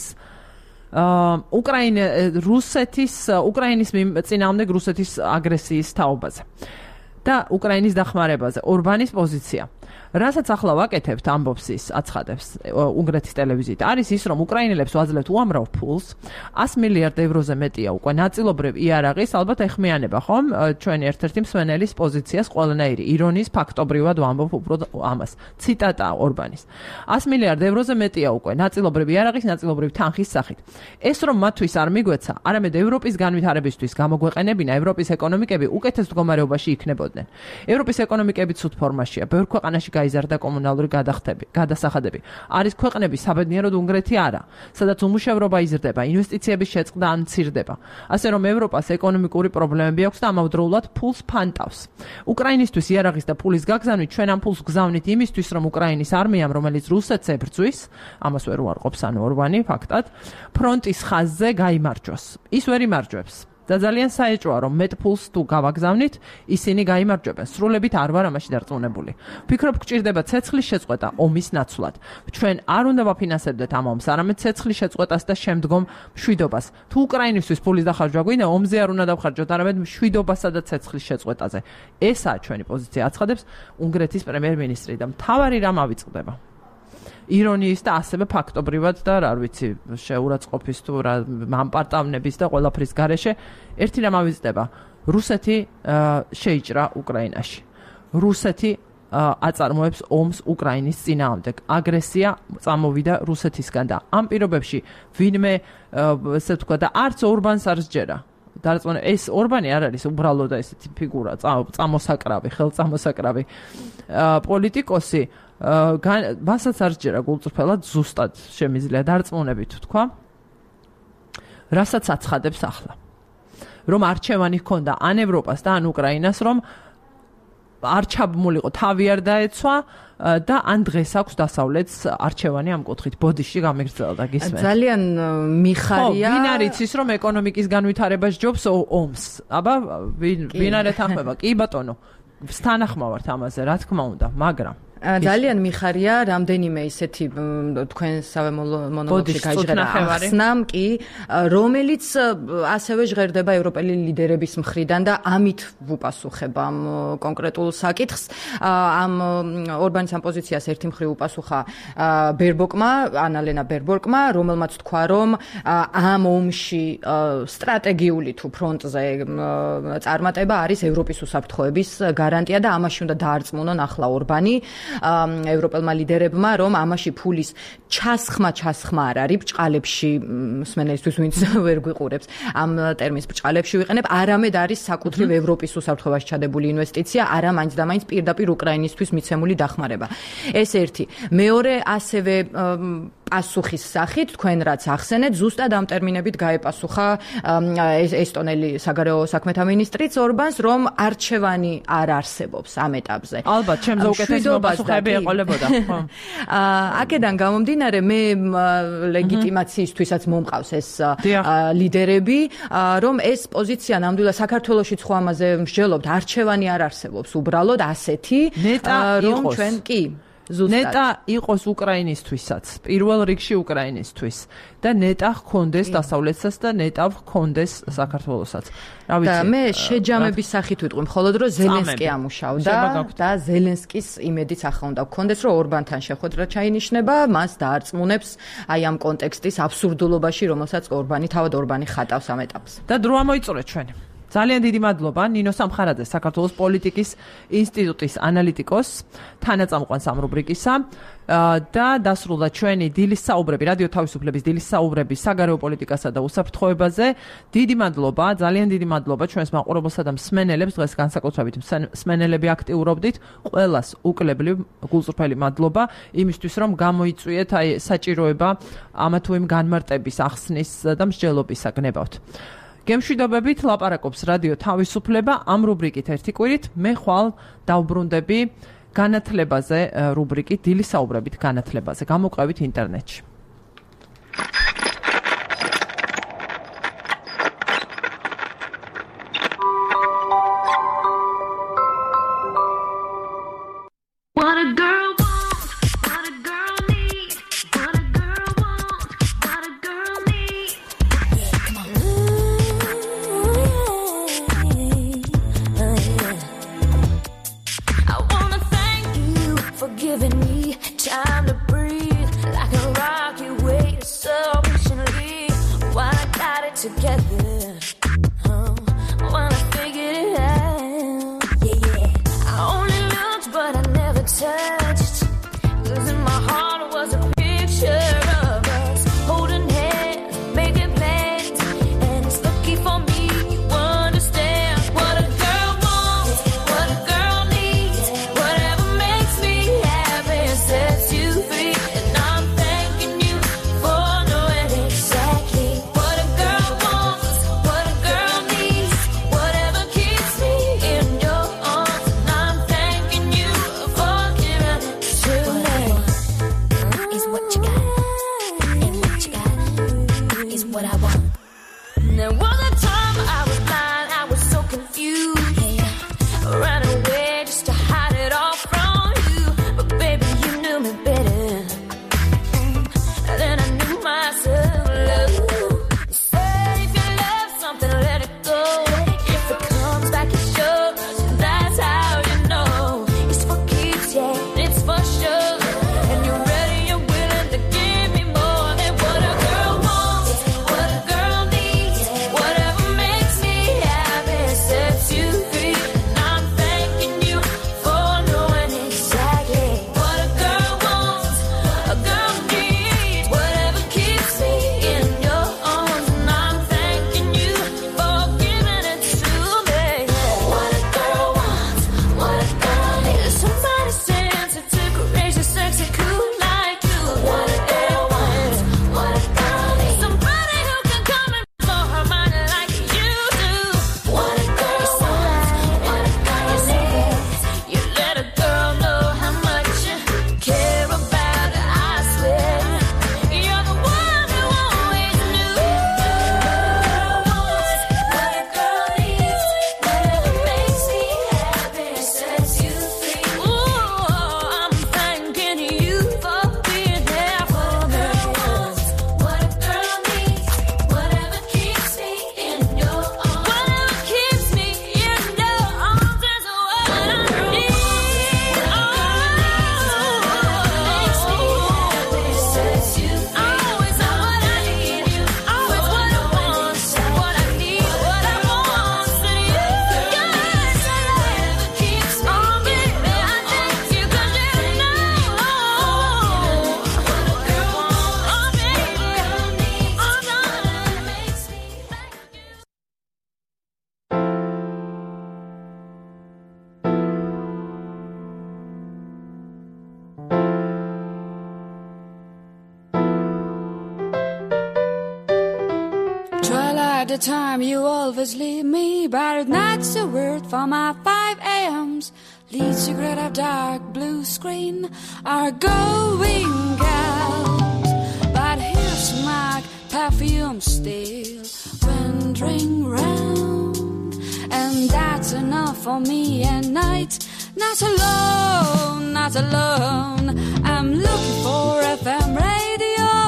უკრაინა რუსეთის უკრაინის წინააღმდეგ რუსეთის აგრესიის თაობაზე და უკრაინის დახმარებაზე ორბანის პოზიცია. რასაც ახლა ვაკეთებთ, ამბობს ის, აცხადებს უნგრეთის ტელევიზიით, არის ის, რომ უკრაინელებს ვაძლევთ უამრავ ფულს, ას მილიარდ ევროზე მეტია უკვე ნაწილობრივ იარაღის, ალბათ ეხმიანება, ხომ? ჩვენი ერთ-ერთი მსმენელის პოზიციას ყველანაირი ირონიის ფაქტობრივად ვამბობ უფრო ამას. ციტატა ორბანის. ას მილიარდ ევროზე მეტია უკვე ნაწილობრივ იარაღის, ნაწილობრივ თანხის სახით. ეს რომ მათთვის არ მიგვეცა, არამედ ევროპის განვითარებისთვის გამოგვეყენებინა, ევროპის ეკონომიკები უკეთეს მდგომარეობაში იქნებოდნენ. ევროპის ეკონომიკები ცუდ ფორმაშია, ბევრ ქვეყანაში გაიზარდა კომუნალური გადახდები, გადასახადები. არის ქვეყნები საბედნიეროდ უნგრეთი არა, სადაც უმუშევრობა იზრდება, ინვესტიციების შეწყდა ან მცირდება. ასე რომ ევროპას ეკონომიკური პრობლემები აქვს და ამავდროულად ფულს ფანტავს. უკრაინისთვის იარაღის და ფულის გაგზავნით ჩვენ ამ ფულს გზავნით იმისთვის, რომ უკრაინის არმიამ, რომელიც რუსეთს ებრძვის, ამას ვერ უარყოფს ანუ ორბანი ფაქტად, ფრონტის ხაზზე გაიმარჯვოს. ის ვერ იმარჯვებს. და ძალიან საეჭვოა რომ მეტ ფულს თუ გავაგზავნით, ისინი გაიმარჯვებენ. სრულებით არ ვარ ამაში დარწმუნებული. ვფიქრობ, გჭირდება ცეცხლის შეწყვეტა ომის ნაცვლად. ჩვენ არ უნდა ვაფინანსებდეთ ამ ომს, არამედ ცეცხლის შეწყვეტას და შემდგომ მშვიდობას. თუ უკრაინისთვის ფულის დახარჯვა გვინდა, ომზე არ უნდა დავხარჯოთ, არამედ მშვიდობასა და ცეცხლის შეწყვეტაზე. ესაა ჩვენი პოზიცია, აცხადებს უნგრეთის პრემიერ-მინისტრი და მთავარი რამ ავიწყდება. ირონიის და ასევე ფაქტობრივად და რა ვიცი, შეურაცხყოფის თუ რა მამპარტავნების და ყველაფრის გარეშე ერთი რამ ავიწყდება. რუსეთი შეიჭრა უკრაინაში. რუსეთი აწარმოებს ომს უკრაინის წინააღმდეგ. აგრესია წამოვიდა რუსეთისგან და ამ პირობებში ვინმე ესე თქვა და არც ორბანს არ სჯერა. დარწმუნებული ეს ორბანი არ არის უბრალოდ ესეთი ფიგურა, წამოსაკრავი, ხელწამოსაკრავი პოლიტიკოსი, მასაც არ სჯერა გულწრფელად ზუსტად შემიძლია დარწმუნებით თქვა, რასაც აცხადებს ახლა. რომ არჩევანი ჰქონდა ან ევროპას და ან უკრაინას, რომ არ ჩაბმულიყო, თავი არ დაეცვა და ან დღეს აქვს დასავლეთს არჩევანი ამ კუთხით. ბოდიში გამიგრძელდა გისმენთ. ძალიან მიხარია. ვინ არ იცის რომ ეკონომიკის განვითარება სჯობს ომს? აბა ვინ არ ეთანხმება? კი ბატონო, ვსთანახმავართ ამაზე, რა თქმა უნდა, მაგრამ ძალიან მიხარია რამდენიმე ისეთი თქვენსავე მონოლოგში გაიჟღერა ახსნამ კი, რომელიც ასევე ჟღერდება ევროპელი ლიდერების მხრიდან და ამით ვუპასუხებ ამ კონკრეტულ საკითხს. ამ ორბანის ამ პოზიციას ერთი მხრივ უპასუხა ბერბოკმა, ანალენა ბერბოკმა, რომელმაც თქვა, რომ ამ ომში სტრატეგიული თუ ფრონტზე წარმატება არის ევროპის უსაფრთხოების გარანტია და ამაში უნდა დაარწმუნონ ახლა ორბანი. ევროპელმა ლიდერებმა, რომ ამაში ფულის ჩასხმა ჩასხმა არ არის ბჭყალებში, მსმენელისთვის ვინც ვერ გვიყურებს, ამ ტერმინს ბჭყალებში ვიყენებ, არამედ არის საკუთრივ ევროპის უსაფრთხოებაში ჩადებული ინვესტიცია, არა მაინც და მაინც პირდაპირ უკრაინისთვის მიცემული დახმარება. ეს ერთი. მეორე, ასევე პასუხის სახით, თქვენ რაც ახსენეთ, ზუსტად ამ ტერმინებით გაეპასუხა ესტონელი საგარეო საქმეთა მინისტრიც ორბანს, რომ არჩევანი არ არსებობს ამ ეტაპზე. ალბათ, ჩემზე უკეთესი მოპასუხეები ეყოლებოდა. აქედან გამომდინარე, მე ლეგიტიმაციისთვისაც მომყავს ეს ლიდერები, რომ ეს პოზიცია ნამდვილად საქართველოშიც ხო ამაზე მსჯელობთ, არჩევანი არ არსებობს, უბრალოდ ასეთი, რომ ჩვენ კი ნეტა იყოს უკრაინისთვისაც, პირველ რიგში უკრაინისთვის და ნეტა ჰქონდეს დასავლეთსაც და ნეტა ჰქონდეს საქართველოსაც. რა ვიცი. და მე შეჯამების სახით ვიტყვი, მხოლოდ რომ ზელენსკი ამუშავდა და ზელენსკის იმედიც ახლა უნდა გქონდეს, რომ ორბანთან შეხვედრა ჩაინიშნება, მას დაარწმუნებს აი ამ კონტექსტის აბსურდულობაში, რომელსაც ორბანი თავად ორბანი ხატავს ამ ეტაპს. და დრო ამოიწურეთ ჩვენ. ძალიან დიდი მადლობა ნინო სამხარაძე, საქართველოს პოლიტიკის ინსტიტუტის ანალიტიკოს, თანაწამყვანს ამ რუბრიკისა და დასრულდა ჩვენი დილის საუბრები, რადიო თავისუფლების დილის საუბრები საგარეო პოლიტიკასა და უსაფრთხოებაზე. დიდი მადლობა, ძალიან დიდი მადლობა ჩვენს მაყურებელსა და მსმენელებს, დღეს განსაკუთრებით მსმენელები აქტიურობდით, ყველას უკლებლივ გულწრფელი მადლობა იმისთვის, რომ გამოიწვიეთ აი საჭიროება ამა თუ იმ განმარტების ახსნის და მსჯელობისა გნებავთ. გემშვიდობებით ლაპარაკობს რადიო თავისუფლება ამ რუბრიკით ერთი კვირით. მე ხვალ დავბრუნდები განათლებაზე რუბრიკით, დილის საუბრებით განათლებაზე. გამოყვებით ინტერნეტში. What at the time you always leave me, but that's a word for my five a.m.s. Lead cigarette of dark blue screen are going out, but here's my perfume still wandering round, and that's enough for me at night. Not alone, not alone. I'm looking for F M radio.